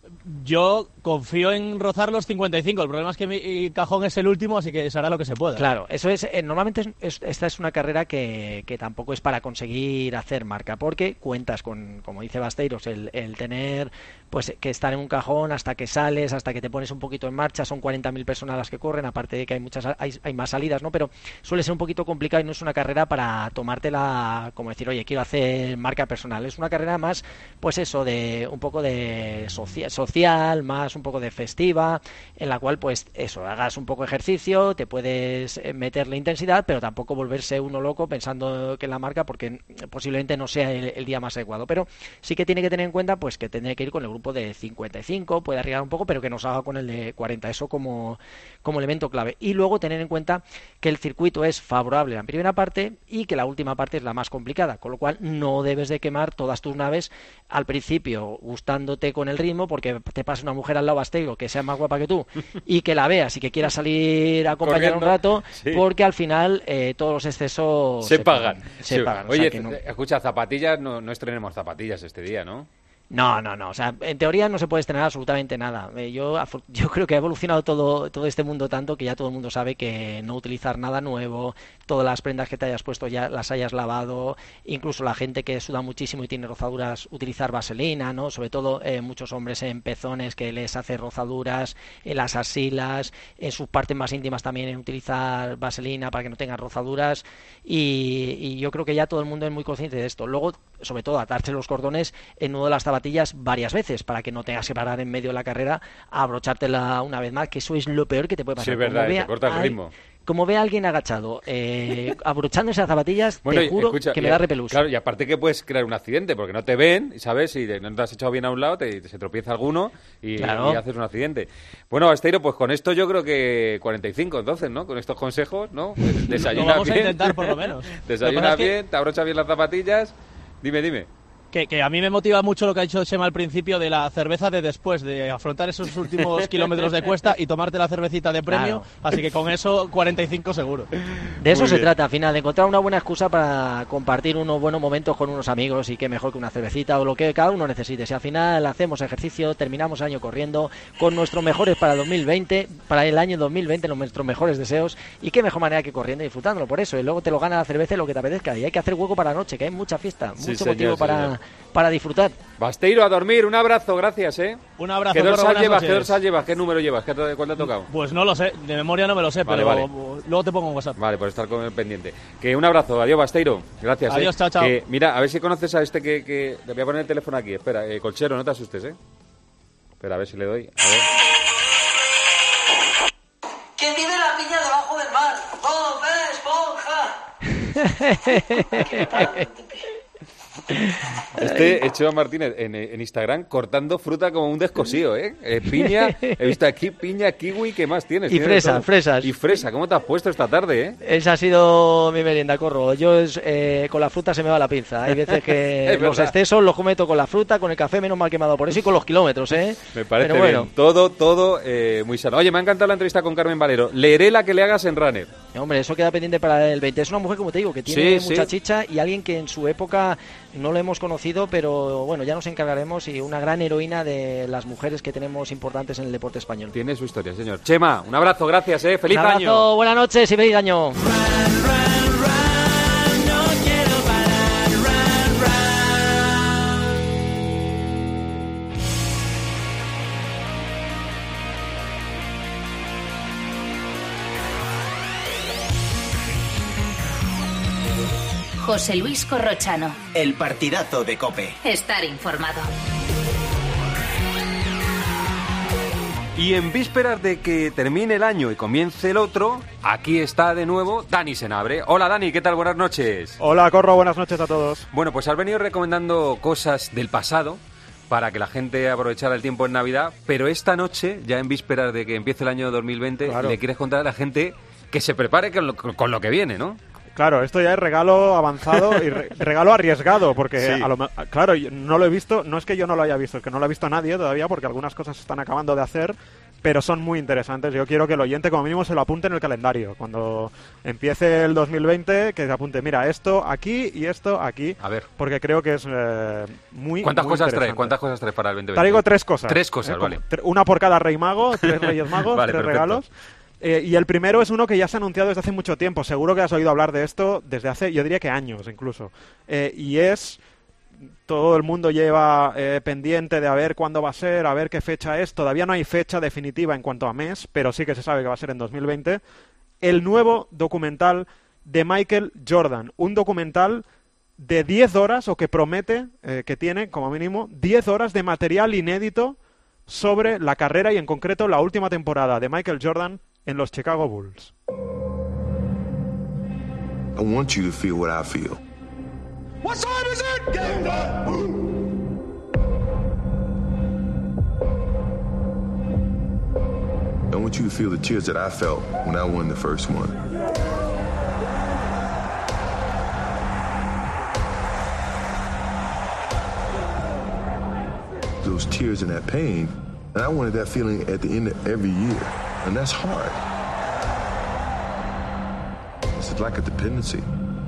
Yo confío en rozar los cincuenta y cinco. El problema es que mi cajón es el último, así que se hará lo que se pueda. Claro, eso es. eh, normalmente es- es- esta es una carrera que, que tampoco es para conseguir hacer marca, porque cuentas con, como dice Basteiros, el, el tener pues que estar en un cajón hasta que sales, hasta que te pones un poquito en marcha. Son cuarenta mil personas las que corren, aparte de que hay muchas hay, hay más salidas, ¿no? Pero suele ser un poquito complicado y no es una carrera para tomártela como decir, oye, quiero hacer marca personal. Es una carrera más, pues eso, de un poco de social, social, más un poco de festiva, en la cual pues eso, hagas un poco de ejercicio, te puedes meterle intensidad, pero tampoco volverse uno loco pensando que la marca, porque posiblemente no sea el, el día más adecuado. Pero sí que tiene que tener en cuenta pues que tendría que ir con el grupo de cincuenta y cinco, puede arriesgar un poco, pero que no salga con el de cuarenta, eso como, como elemento clave. Y luego tener en cuenta que el circuito es favorable en la primera parte y que la última parte es la más complicada, con lo cual no debes de quemar todas tus naves al principio gustándote con el ritmo, porque te pasa una mujer al lado Basteiro que sea más guapa que tú y que la veas y que quiera salir a acompañar un rato, sí. Porque al final eh, todos los excesos se, se pagan, pagan. Se sí. pagan. Oye, o sea que no... escucha, zapatillas, no, no estrenemos zapatillas este día, ¿no? No, no, no. O sea, en teoría no se puede estrenar absolutamente nada. Eh, yo, yo creo que ha evolucionado todo, todo este mundo tanto que ya todo el mundo sabe que no utilizar nada nuevo, todas las prendas que te hayas puesto ya las hayas lavado, incluso la gente que suda muchísimo y tiene rozaduras, utilizar vaselina, ¿no? Sobre todo eh, muchos hombres en pezones que les hace rozaduras, en las axilas, en sus partes más íntimas también en utilizar vaselina para que no tengan rozaduras y, y yo creo que ya todo el mundo es muy consciente de esto. Luego, sobre todo, atarse los cordones en nudo de las zapatillas varias veces para que no tengas que parar en medio de la carrera a abrochártela una vez más, que eso es lo peor que te puede pasar. Sí, es verdad, te corta el ritmo. Como ve a alguien agachado eh, abrochándose las zapatillas, bueno, te juro escucha, que me y, da repelús. Claro, y aparte que puedes crear un accidente, porque no te ven, ¿sabes? Si no te has echado bien a un lado, te, te se tropieza alguno y, claro. y haces un accidente. Bueno, Basteiro, pues con esto yo creo que cuarenta y cinco, entonces, ¿no? Con estos consejos, ¿no? Desayuna lo vamos bien. a intentar, por lo menos. Desayuna lo bien, que... te abrochas bien las zapatillas. Dime, dime. Que, que a mí me motiva mucho lo que ha dicho Chema al principio de la cerveza de después, de afrontar esos últimos kilómetros de cuesta y tomarte la cervecita de premio, claro. Así que con eso cuarenta y cinco seguro. De eso Muy se bien. trata, al final, de encontrar una buena excusa para compartir unos buenos momentos con unos amigos y qué mejor que una cervecita o lo que cada uno necesite. Si al final hacemos ejercicio, terminamos el año corriendo con nuestros mejores para el dos mil veinte, para el año dos mil veinte, nuestros mejores deseos y qué mejor manera que corriendo y disfrutándolo por eso. Y luego te lo gana la cerveza y lo que te apetezca y hay que hacer hueco para la noche, que hay mucha fiesta, sí, mucho señor, motivo para... Señor. para disfrutar. Basteiro, a dormir, un abrazo, gracias, ¿eh? Un abrazo. ¿Qué dorsal llevas? Noches. ¿Qué dorsal llevas? ¿Qué número llevas? ¿Qué te, ¿Cuál te ha tocado? Pues no lo sé, de memoria no me lo sé, vale, pero vale. luego te pongo en WhatsApp. Vale, por estar con el pendiente. Que un abrazo, adiós, Basteiro. Gracias, Adiós, ¿eh? chao, chao. Que, mira, a ver si conoces a este que, que... Le voy a poner el teléfono aquí, espera, eh, Colchero, no te asustes, ¿eh? Espera, a ver si le doy, a ver... ¿Quién vive la piña debajo del mar? ¡Bob Esponja! Este es Chema Martínez en, en Instagram cortando fruta como un descosío, ¿eh? eh piña, he visto aquí piña, kiwi, ¿qué más tienes? Y ¿Tienes fresas, fresas. Y fresa, ¿cómo te has puesto esta tarde, eh? Esa ha sido mi merienda, Corro. Yo eh, con la fruta se me va la pinza. Hay veces que los excesos los cometo con la fruta, con el café menos mal quemado por eso y con los kilómetros, ¿eh? Me parece Pero bueno. bien. Todo, todo eh, muy sano. Oye, me ha encantado la entrevista con Carmen Valero. Leeré la que le hagas en Runner. Hombre, eso queda pendiente para el veinte. Es una mujer, como te digo, que tiene sí, mucha sí. chicha y alguien que en su época no lo hemos conocido, pero bueno, ya nos encargaremos y una gran heroína de las mujeres que tenemos importantes en el deporte español. Tiene su historia, señor. Chema, un abrazo, gracias, ¿eh? ¡Feliz un abrazo, año! Buenas noches y feliz año. José Luis Corrochano. El partidazo de COPE. Estar informado. Y en vísperas de que termine el año y comience el otro, aquí está de nuevo Dani Senabre. Hola Dani, ¿qué tal? Buenas noches. Hola Corro, buenas noches a todos. Bueno, pues has venido recomendando cosas del pasado para que la gente aprovechara el tiempo en Navidad, pero esta noche, ya en vísperas de que empiece el año dos mil veinte, claro, le quieres contar a la gente que se prepare con lo, con lo que viene, ¿no? Claro, esto ya es regalo avanzado y re regalo arriesgado, porque sí. a lo, claro, no lo he visto, no es que yo no lo haya visto, es que no lo ha visto nadie todavía, porque algunas cosas se están acabando de hacer, pero son muy interesantes. Yo quiero que el oyente como mínimo se lo apunte en el calendario. Cuando empiece el dos mil veinte, que se apunte, mira, esto aquí y esto aquí, a ver, porque creo que es eh, muy ¿Cuántas muy cosas traes? ¿Cuántas cosas traes para el veinte veinte? Traigo tres cosas. Tres cosas, ¿eh? vale. Una por cada rey mago, tres reyes magos, vale, tres perfecto. regalos. Eh, y el primero es uno que ya se ha anunciado desde hace mucho tiempo. Seguro que has oído hablar de esto desde hace, yo diría que años incluso. Eh, y es, todo el mundo lleva eh, pendiente de a ver cuándo va a ser, a ver qué fecha es. Todavía no hay fecha definitiva en cuanto a mes, pero sí que se sabe que va a ser en dos mil veinte. El nuevo documental de Michael Jordan. Un documental de diez horas, o que promete, eh, que tiene como mínimo diez horas de material inédito sobre la carrera y en concreto la última temporada de Michael Jordan en los Chicago Bulls. I want you to feel what I feel. What time is it? Game time. I want you to feel the tears that I felt when I won the first one. Those tears and that pain, and I wanted that feeling at the end of every year, and that's hard. It's like a dependency.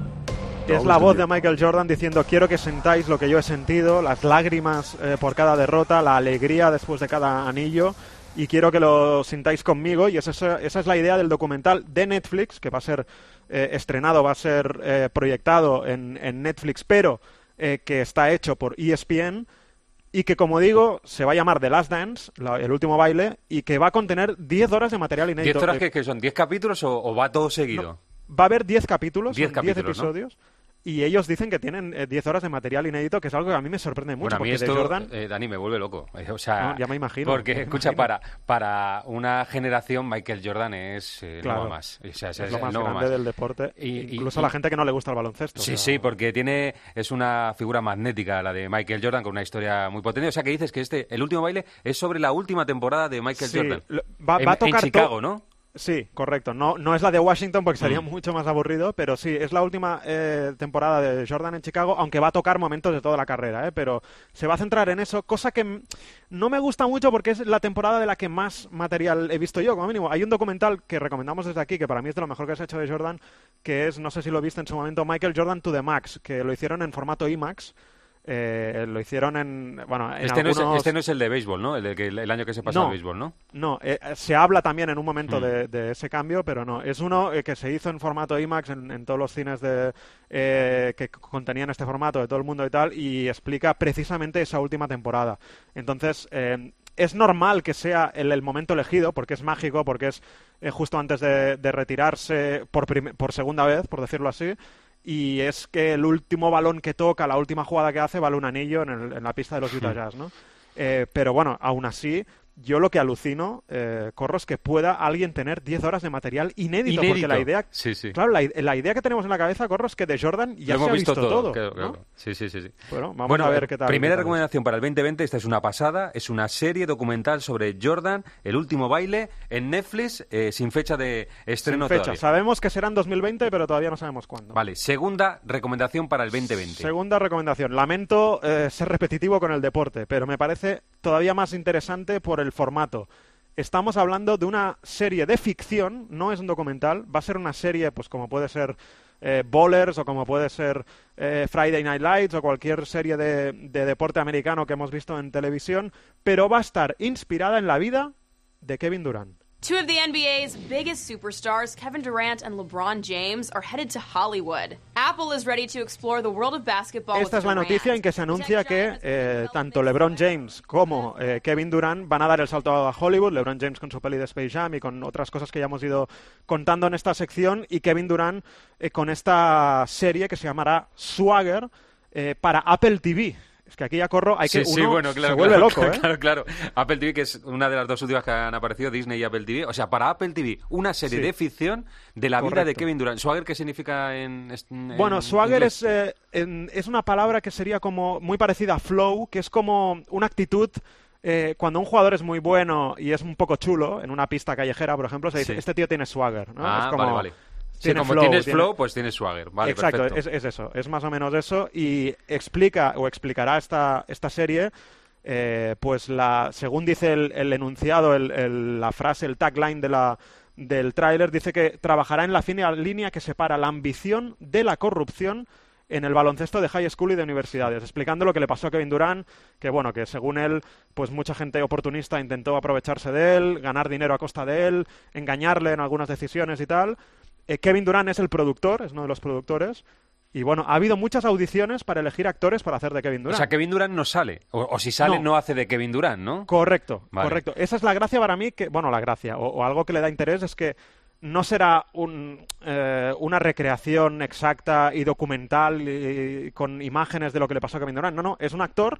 Es la voz de Michael Jordan diciendo: quiero que sentáis lo que yo he sentido, las lágrimas eh, por cada derrota, la alegría después de cada anillo, y quiero que lo sintáis conmigo. Y esa, esa es la idea del documental de Netflix, que va a ser eh, estrenado, va a ser eh, proyectado en, en Netflix, pero eh, que está hecho por E S P N, y que, como digo, se va a llamar The Last Dance, la, el último baile, y que va a contener diez horas de material inédito. ¿diez horas que, que son? ¿diez capítulos o, o va todo seguido? No, va a haber diez capítulos, diez diez episodios. ¿No? Y ellos dicen que tienen eh, diez horas de material inédito, que es algo que a mí me sorprende mucho. Bueno, a mí porque esto, de Jordan... eh, Dani, me vuelve loco. O sea, no, ya me imagino. Porque, me escucha, imagino. para para una generación, Michael Jordan es eh, claro, no más. O sea, es, es lo más no grande más. del deporte. Y, incluso y, a la gente que no le gusta el baloncesto. Sí, o sea... sí, porque tiene es una figura magnética, la de Michael Jordan, con una historia muy potente. O sea, que dices que este el último baile es sobre la última temporada de Michael sí, Jordan. Va, en, va a tocar en Chicago, to... ¿no? Sí, correcto. No, no es la de Washington porque sería mm. mucho más aburrido, pero sí, es la última eh, temporada de Jordan en Chicago, aunque va a tocar momentos de toda la carrera, ¿eh? Pero se va a centrar en eso, cosa que m- no me gusta mucho porque es la temporada de la que más material he visto yo, como mínimo. Hay un documental que recomendamos desde aquí, que para mí es de lo mejor que se ha hecho de Jordan, que es, no sé si lo viste en su momento, Michael Jordan to the Max, que lo hicieron en formato IMAX. Eh, lo hicieron en, bueno, en este, algunos... no es, este no es el de béisbol, ¿no? El, de que, el año que se pasó no, al béisbol, ¿no? No, eh, se habla también en un momento mm. de, de ese cambio, pero no. Es uno eh, que se hizo en formato IMAX en, en todos los cines de, eh, que contenían este formato de todo el mundo y tal, y explica precisamente esa última temporada. Entonces, eh, es normal que sea el, el momento elegido, porque es mágico, porque es eh, justo antes de, de retirarse por, prim- por segunda vez, por decirlo así. Y es que el último balón que toca, la última jugada que hace, vale un anillo en, el, en la pista de los Utah Jazz, ¿no? Eh, pero bueno, aún así, yo lo que alucino, eh, Corro, es que pueda alguien tener diez horas de material inédito, inédito. Porque la idea... Sí, sí. Claro, la, la idea que tenemos en la cabeza, Corro, es que de Jordan ya lo se hemos ha visto, visto todo. todo, claro, ¿no? claro. Sí, sí, sí, sí. Bueno, vamos bueno, a ver qué tal. Primera qué tal recomendación para el veinte veinte, esta es una pasada, es una serie documental sobre Jordan, el último baile, en Netflix, eh, sin fecha de estreno sin fecha. todavía. Sabemos que será en dos mil veinte, pero todavía no sabemos cuándo. Vale, segunda recomendación para el veinte veinte. Segunda recomendación. Lamento eh, ser repetitivo con el deporte, pero me parece todavía más interesante por el formato. Estamos hablando de una serie de ficción, no es un documental, va a ser una serie, pues como puede ser eh, Ballers o como puede ser eh, Friday Night Lights o cualquier serie de, de deporte americano que hemos visto en televisión, pero va a estar inspirada en la vida de Kevin Durant. Two of the N B A's biggest superstars, Kevin Durant and LeBron James, are headed to Hollywood. Apple is ready to explore the world of basketball. Esta es la noticia en que se anuncia que eh, tanto LeBron James como eh, Kevin Durant van a dar el salto a Hollywood. LeBron James con su peli de Space Jam y con otras cosas que ya hemos ido contando en esta sección, y Kevin Durant eh, con esta serie que se llamará Swagger eh, para Apple T V. Es que aquí ya Corro, hay que sí, uno sí, bueno, claro, se vuelve claro, loco, claro, ¿eh? Claro, claro. Apple T V, que es una de las dos últimas que han aparecido, Disney y Apple T V. O sea, para Apple T V, una serie Sí. de ficción de la Correcto. vida de Kevin Durant. ¿Swagger qué significa en, en Bueno, swagger inglés? es, eh, en- es una palabra que sería como muy parecida a flow, que es como una actitud... Eh, cuando un jugador es muy bueno y es un poco chulo, en una pista callejera, por ejemplo, se dice, Sí. este tío tiene swagger, ¿no? Ah, es como, vale, vale. Sí, tiene como flow, tienes tiene- flow, pues tienes swagger. Vale, Exacto, perfecto. es, es eso, es más o menos eso, y explica o explicará esta, esta serie, eh, pues la, según dice el, el enunciado, el, el- la frase, el tagline de la, del tráiler, dice que trabajará en la fina línea que separa la ambición de la corrupción en el baloncesto de high school y de universidades, explicando lo que le pasó a Kevin Durant, que bueno, que según él, pues mucha gente oportunista intentó aprovecharse de él, ganar dinero a costa de él, engañarle en algunas decisiones y tal. Eh, Kevin Durant es el productor, es uno de los productores, y bueno, ha habido muchas audiciones para elegir actores para hacer de Kevin O Durant. sea, Kevin Durant no sale. O, o si sale, No. no. hace de Kevin Durant, ¿no? Correcto, Vale. correcto. Esa es la gracia para mí, que bueno, la gracia, o, o algo que le da interés es que no será un, eh, una recreación exacta y documental y, y con imágenes de lo que le pasó a Kevin Durant. No, no, es un actor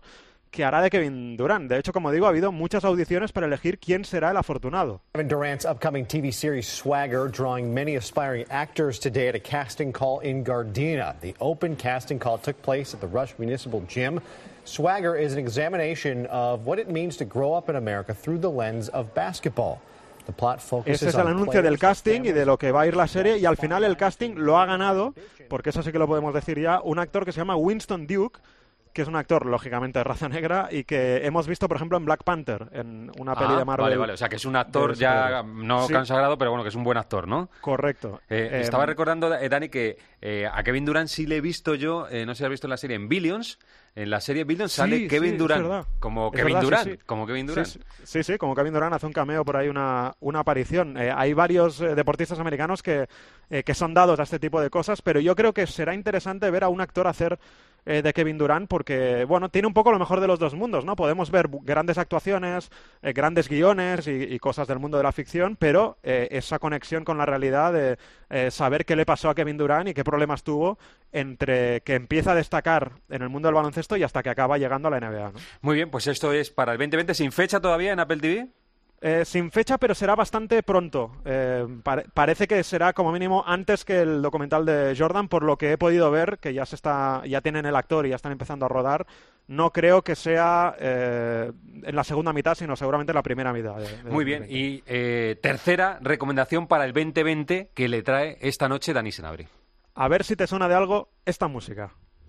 que hará de Kevin Durant. De hecho, como digo, ha habido muchas audiciones para elegir quién será el afortunado. Kevin Durant's upcoming T V series Swagger drawing many aspiring actors today at a casting call in Gardena. The open casting call took place at the Rush Municipal Gym. Swagger is an examination of what it means to grow up in America through the lens of basketball. The plot focuses Ese es el on anuncio del players, casting y de lo que va a ir la serie, y al final el casting lo ha ganado, porque eso sí que lo podemos decir ya, un actor que se llama Winston Duke, que es un actor, lógicamente, de raza negra, y que hemos visto, por ejemplo, en Black Panther, en una peli ah, de Marvel. Vale, vale, o sea, que es un actor ya no sí. consagrado, pero bueno, que es un buen actor, ¿no? Correcto. Eh, eh, estaba recordando, eh, Dani, que eh, a Kevin Durant sí le he visto yo, eh, no sé si has visto en la serie, en Billions. En la serie Billions sí, sale Kevin sí, Durant, como es Kevin verdad, Durant, sí, sí. como Kevin Durant. Sí, sí, sí, como Kevin Durant hace un cameo por ahí, una, una aparición. Eh, hay varios eh, deportistas americanos que, eh, que son dados a este tipo de cosas, pero yo creo que será interesante ver a un actor hacer eh, de Kevin Durant porque, bueno, tiene un poco lo mejor de los dos mundos, ¿no? Podemos ver grandes actuaciones, eh, grandes guiones y, y cosas del mundo de la ficción, pero eh, esa conexión con la realidad de eh, saber qué le pasó a Kevin Durant y qué problemas tuvo entre que empieza a destacar en el mundo del baloncesto y hasta que acaba llegando a la N B A, ¿no? Muy bien, pues esto es para el veinte veinte, sin fecha todavía en Apple T V. Eh, sin fecha, pero será bastante pronto. Eh, pare- parece que será como mínimo antes que el documental de Jordan, por lo que he podido ver, que ya se está, ya tienen el actor y ya están empezando a rodar. No creo que sea eh, en la segunda mitad, sino seguramente en la primera mitad. De, de Muy bien, y eh, tercera recomendación para el veinte veinte que le trae esta noche Dani Sanabria. A ver si te suena de algo esta música.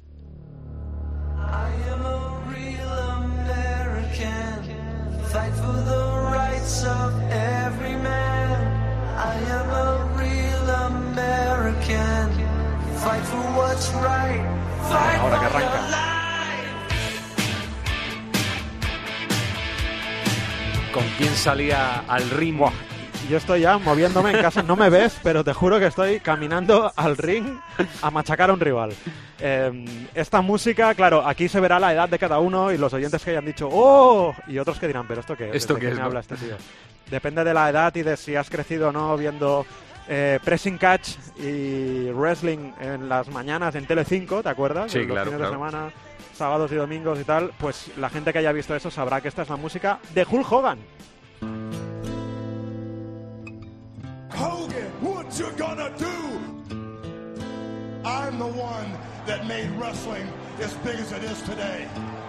Fight for the rights of every man. I am a real American. Fight for what's right. Fight Ahora que for your arranca. ¿Con quién salía al ring? Buah, yo estoy ya moviéndome en casa, no me ves, pero te juro que estoy caminando al ring a machacar a un rival. Eh, esta música, claro, aquí se verá la edad de cada uno y los oyentes que hayan dicho ¡oh! Y otros que dirán, ¿pero esto qué es? ¿Esto ¿De qué qué es, me no? habla este tío? Depende de la edad y de si has crecido o no viendo eh, Pressing Catch y Wrestling en las mañanas en Telecinco, ¿te acuerdas? Sí, los claro, fines claro. de semana, sábados y domingos y tal, pues la gente que haya visto eso sabrá que esta es la música de Hulk Hogan. Hogan, what you gonna do? I'm the one that made wrestling as big as it is today.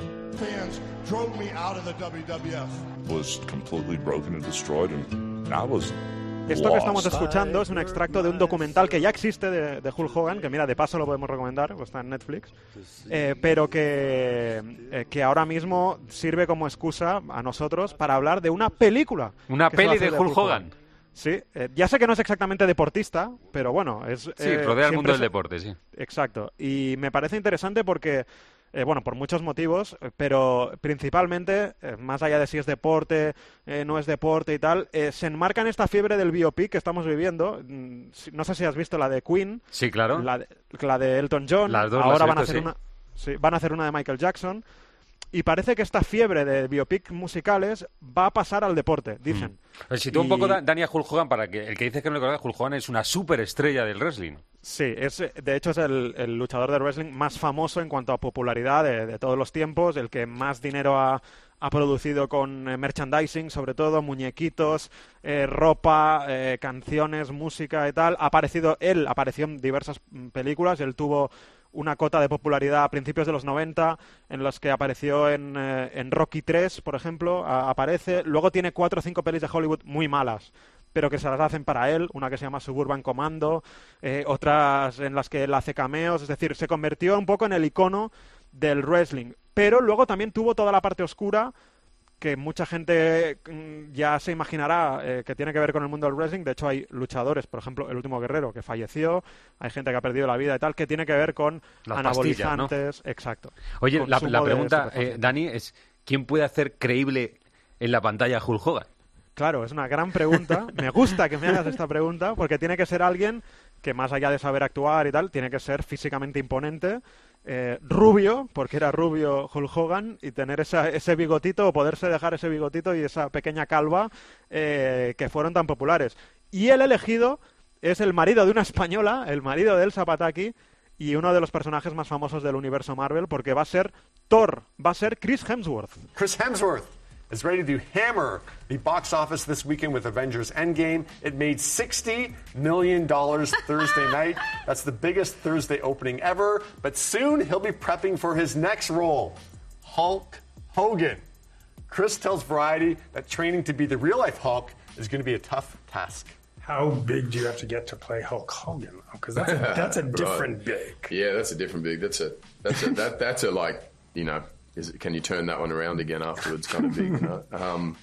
Fans drove me out of the W W F. Was completely broken and destroyed, and I was Esto que lost. estamos escuchando es un extracto de un documental que ya existe de, de Hulk Hogan, que mira, de paso lo podemos recomendar, está en Netflix, eh, pero que, eh, que ahora mismo sirve como excusa a nosotros para hablar de una película. Una que se va a peli de hacer Hulk Hogan. Sí, eh, ya sé que no es exactamente deportista, pero bueno, es... Sí, eh, rodea el siempre mundo del es- deporte, sí. Exacto, y me parece interesante porque... Eh, bueno, por muchos motivos, eh, pero principalmente, eh, más allá de si es deporte, eh, no es deporte y tal, eh, se enmarca en esta fiebre del biopic que estamos viviendo. Mm, si- No sé si has visto la de Queen, Sí, claro. la de, la de Elton John, Las dos ahora las he van a, visto, hacer sí. una, sí, van a hacer una de Michael Jackson, y parece que esta fiebre de biopic musicales va a pasar al deporte, dicen. Mm. Sitúa un Y- poco, Da- Dani, a Hulk Hogan, para que el que dice que no le conoce, Hulk Hogan es una superestrella del wrestling. Sí, es, de hecho es el, el luchador de wrestling más famoso en cuanto a popularidad de, de todos los tiempos, el que más dinero ha, ha producido con eh, merchandising, sobre todo, muñequitos, eh, ropa, eh, canciones, música y tal. Ha aparecido, él apareció en diversas mm, películas, él tuvo una cota de popularidad a principios de los noventa, en los que apareció en, eh, en Rocky tres, por ejemplo, a- aparece. Luego tiene cuatro o cinco pelis de Hollywood muy malas, pero que se las hacen para él, una que se llama Suburban Commando, eh, otras en las que él hace cameos, es decir, se convirtió un poco en el icono del wrestling. Pero luego también tuvo toda la parte oscura, que mucha gente mm, ya se imaginará eh, que tiene que ver con el mundo del wrestling. De hecho, hay luchadores, por ejemplo, el último guerrero que falleció, hay gente que ha perdido la vida y tal, que tiene que ver con Las anabolizantes, exacto. Oye, la, consumo la de pregunta, eh, estupefacientes. Dani, es ¿quién puede hacer creíble en la pantalla a Hulk Hogan? Claro, es una gran pregunta. Me gusta que me hagas esta pregunta porque tiene que ser alguien que, más allá de saber actuar y tal, tiene que ser físicamente imponente, eh, rubio, porque era rubio Hulk Hogan, y tener esa, ese bigotito, o poderse dejar ese bigotito y esa pequeña calva eh, que fueron tan populares. Y el elegido es el marido de una española, el marido de Elsa Pataky, y uno de los personajes más famosos del universo Marvel, porque va a ser Thor, va a ser Chris Hemsworth. Chris Hemsworth is ready to hammer the box office this weekend with Avengers Endgame. It made sixty million dollars Thursday night. That's the biggest Thursday opening ever. But soon he'll be prepping for his next role, Hulk Hogan. Chris tells Variety that training to be the real-life Hulk is going to be a tough task. How big do you have to get to play Hulk Hogan? Because that's a, that's a different right. big. Yeah, that's a different big. That's a that's a that that's a like you know. Is it, can you turn that one around again afterwards? Kind of big, you know. Um,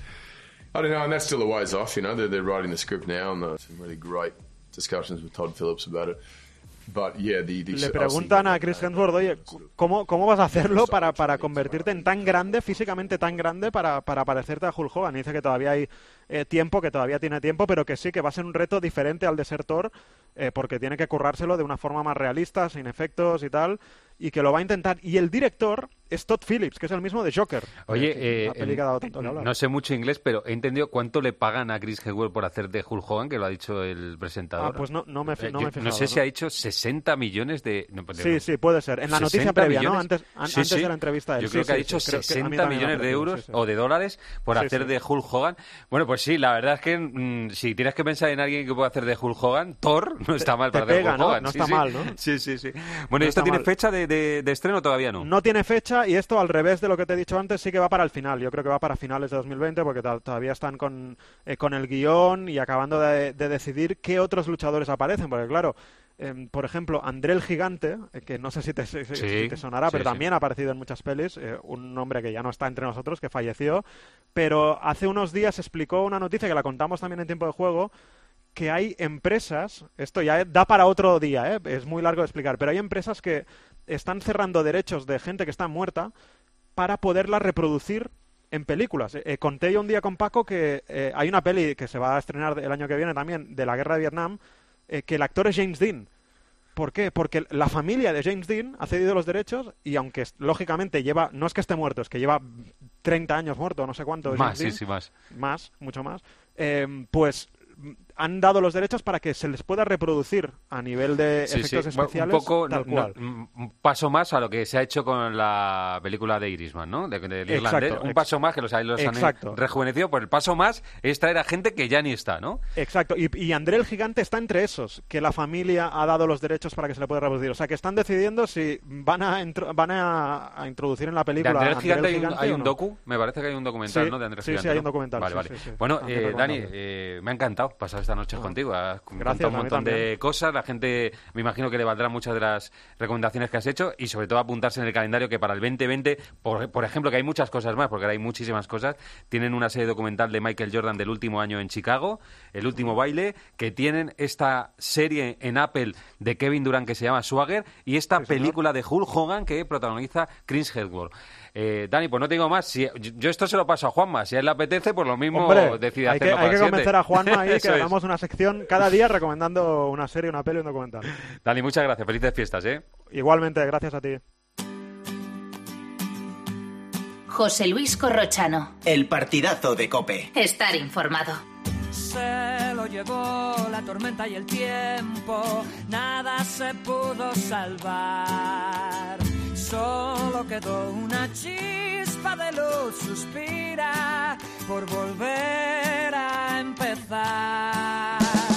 I don't know, and that's still a ways off. You know, they're, they're writing the script now, and there's some really great discussions with Todd Phillips about it. But yeah, the, the, Le preguntan a Chris Hemsworth, oye, ¿cómo, cómo vas a hacerlo para, para convertirte en tan grande, físicamente tan grande, para, para parecerte a Hulk Hogan? Y dice que todavía hay eh, tiempo, que todavía tiene tiempo, pero que sí, que va a ser un reto diferente al de ser Thor, eh, porque tiene que currárselo de una forma más realista, sin efectos y tal, y que lo va a intentar. Y el director es Todd Phillips, que es el mismo de Joker. Oye, eh, eh, peli que ha dado tanto que hablar. No sé mucho inglés, pero he entendido cuánto le pagan a Chris Hemsworth por hacer de Hulk Hogan, que lo ha dicho el presentador. Ah, pues no, no me, eh, no me he fijado, No sé ¿no? si ha dicho sesenta millones de... No, de sí, sí, puede ser. En la noticia previa, millones, ¿no? Antes, an, sí, antes sí. de la entrevista. De él. Yo creo sí, que ha sí, dicho sí, creo que sesenta millones de euros sí, sí. o de dólares por sí, hacer sí. de Hulk Hogan. Bueno, pues sí, la verdad es que mmm, si tienes que pensar en alguien que pueda hacer de Hulk Hogan, Thor no está mal te, para te hacer pega, Hulk ¿no? Hogan. No sí, está sí. mal, ¿no? Sí, sí, sí. Bueno, No ¿y esto tiene mal. fecha de, de, de estreno? Todavía no. No tiene fecha y esto, al revés de lo que te he dicho antes, sí que va para el final. Yo creo que va para finales de dos mil veinte porque t- todavía están con, eh, con el guión y acabando de, de decidir qué otros luchadores aparecen. Porque claro, eh, por ejemplo, André el Gigante, eh, que no sé si te, si, Sí, si te sonará, sí, pero sí. también ha aparecido en muchas pelis, eh, un hombre que ya no está entre nosotros, que falleció, pero hace unos días explicó una noticia que la contamos también en Tiempo de Juego, que hay empresas, esto ya da para otro día, ¿eh? Es muy largo de explicar, pero hay empresas que están cerrando derechos de gente que está muerta para poderla reproducir en películas. Eh, conté yo un día con Paco que eh, hay una peli que se va a estrenar el año que viene también, de la guerra de Vietnam, eh, que el actor es James Dean. ¿Por qué? Porque la familia de James Dean ha cedido los derechos y aunque lógicamente lleva, no es que esté muerto, es que lleva treinta años muerto, no sé cuánto. Más, James sí, Dean, sí, más. Más, mucho más. Eh, pues han dado los derechos para que se les pueda reproducir a nivel de Sí, efectos sí. especiales Un poco, tal no- cual. no- un paso más a lo que se ha hecho con la película de Irishman, ¿no? De, del irlandés. Exacto, Un ex- paso más que los, los han exacto. rejuvenecido. Por el paso más es traer a gente que ya ni está, ¿no? Exacto, y, y André el Gigante está entre esos, que la familia ha dado los derechos para que se le pueda reproducir. O sea, que están decidiendo si van a, intro- van a, a introducir en la De película André el a Gigante, André el hay un, Gigante hay o un no. docu, me parece que hay un documental, Sí, ¿no? De André el sí, sí, Gigante. hay ¿no? un documental, Vale, sí, vale. sí, sí. Bueno, También eh, recomendable. Dani, eh, me ha encantado pasar esta noche Ah. contigo. Has Gracias, contado un a mí montón de también. cosas. La gente, me imagino que le valdrán muchas de las recomendaciones que has hecho y sobre todo apuntarse en el calendario que para el veinte veinte, por, por ejemplo, que hay muchas cosas más, porque ahora hay muchísimas cosas, tienen una serie documental de Michael Jordan del último año en Chicago, El último baile, que tienen esta serie en Apple de Kevin Durant que se llama Swagger y esta Sí, señor. película de Hulk Hogan que protagoniza Chris Hemsworth. Eh, Dani, pues no te digo más. Si, yo, yo esto se lo paso a Juanma. Si a él le apetece, pues lo mismo Hombre, decide hay que, hacerlo hay para que siete. convencer a Juanma ahí que Eso es. hagamos una sección cada día recomendando una serie, una peli y un documental. Dani, muchas gracias. Felices fiestas, ¿eh? Igualmente, gracias a ti. José Luis Corrochano. El partidazo de COPE. Estar informado. Se lo llevó la tormenta y el tiempo, nada se pudo salvar. Solo quedó una chispa de luz, suspira por volver a empezar.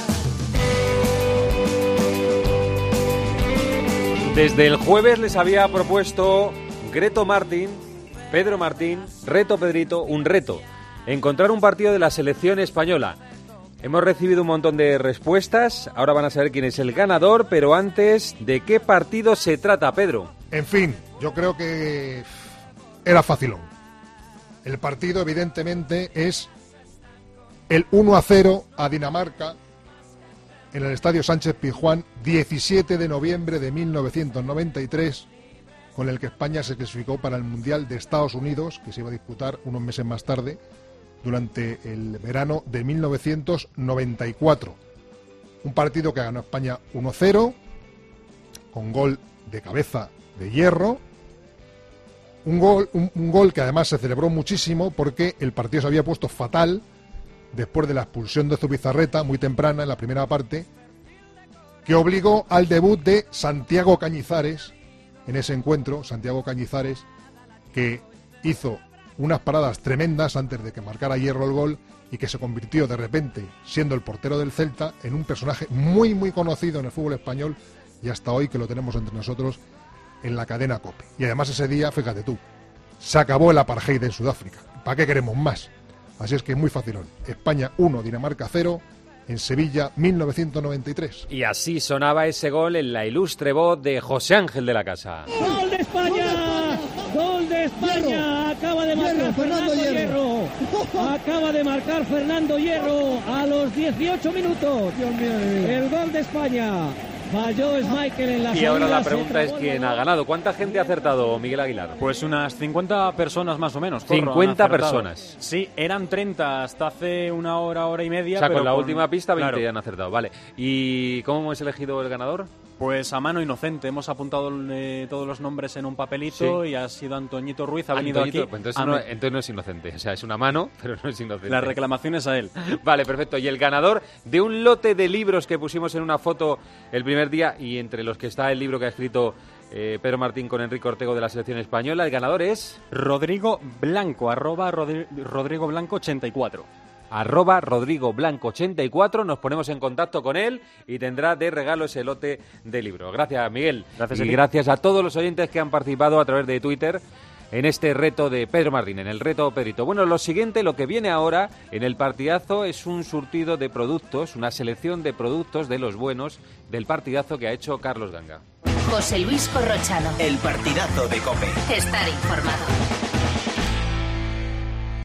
Desde el jueves les había propuesto Greto Martín, Pedro Martín, Reto Pedrito, un reto. Encontrar un partido de la selección española. Hemos recibido un montón de respuestas, ahora van a saber quién es el ganador, pero antes, ¿de qué partido se trata, Pedro? En fin, yo creo que era facilón. El partido, evidentemente, es el uno a cero a Dinamarca en el Estadio Sánchez Pizjuán, diecisiete de noviembre de mil novecientos noventa y tres, con el que España se clasificó para el Mundial de Estados Unidos, que se iba a disputar unos meses más tarde, durante el verano de mil novecientos noventa y cuatro. Un partido que ganó España uno cero, con gol de cabeza de Hierro. Un gol, un, un gol que además se celebró muchísimo porque el partido se había puesto fatal después de la expulsión de Zubizarreta, muy temprana en la primera parte, que obligó al debut de Santiago Cañizares en ese encuentro. Santiago Cañizares, que hizo unas paradas tremendas antes de que marcara Hierro el gol y que se convirtió de repente, siendo el portero del Celta, en un personaje muy muy conocido en el fútbol español, y hasta hoy que lo tenemos entre nosotros en la cadena COPE. Y además ese día, fíjate tú, se acabó el apartheid en Sudáfrica. ¿Para qué queremos más? Así es que es muy facilón. España uno, Dinamarca cero, en Sevilla mil novecientos noventa y tres. Y así sonaba ese gol en la ilustre voz de José Ángel de la Casa. ¡Gol de España! ¡Gol de España! Acaba de marcar Fernando Hierro. Acaba de marcar Fernando Hierro a los dieciocho minutos. El gol de España. Falló Schmeichel en la Y ahora la pregunta es quién ha ganado. ¿Cuánta gente ha acertado, Miguel Aguilar? Pues unas cincuenta personas más o menos. Corro, cincuenta personas. Sí, eran treinta hasta hace una hora, hora y media. O sea, pero con la con... última pista veinte claro. ya han acertado. Vale. ¿Y cómo hemos elegido el ganador? Pues a mano inocente. Hemos apuntado eh, todos los nombres en un papelito, sí. Y ha sido Antoñito Ruiz. Ha venido Antoñito, aquí. Pues entonces, no, entonces no es inocente. O sea, es una mano, pero no es inocente. La reclamación es a él. Vale, perfecto. Y el ganador de un lote de libros que pusimos en una foto el primer día, y entre los que está el libro que ha escrito eh, Pedro Martín con Enrique Ortego de la selección española, el ganador es... Rodrigo Blanco, arroba Rodri Rodrigo Blanco ochenta y cuatro. Arroba Rodrigo Blanco ochenta y cuatro, nos ponemos en contacto con él y tendrá de regalo ese lote de libro. Gracias, Miguel. Gracias, y Eli. gracias a todos los oyentes que han participado a través de Twitter en este reto de Pedro Martín, en el reto Pedrito. Bueno, lo siguiente, lo que viene ahora en el partidazo es un surtido de productos, una selección de productos de los buenos del partidazo que ha hecho Carlos Ganga. José Luis Corrochano. El partidazo de COPE. Estar informado.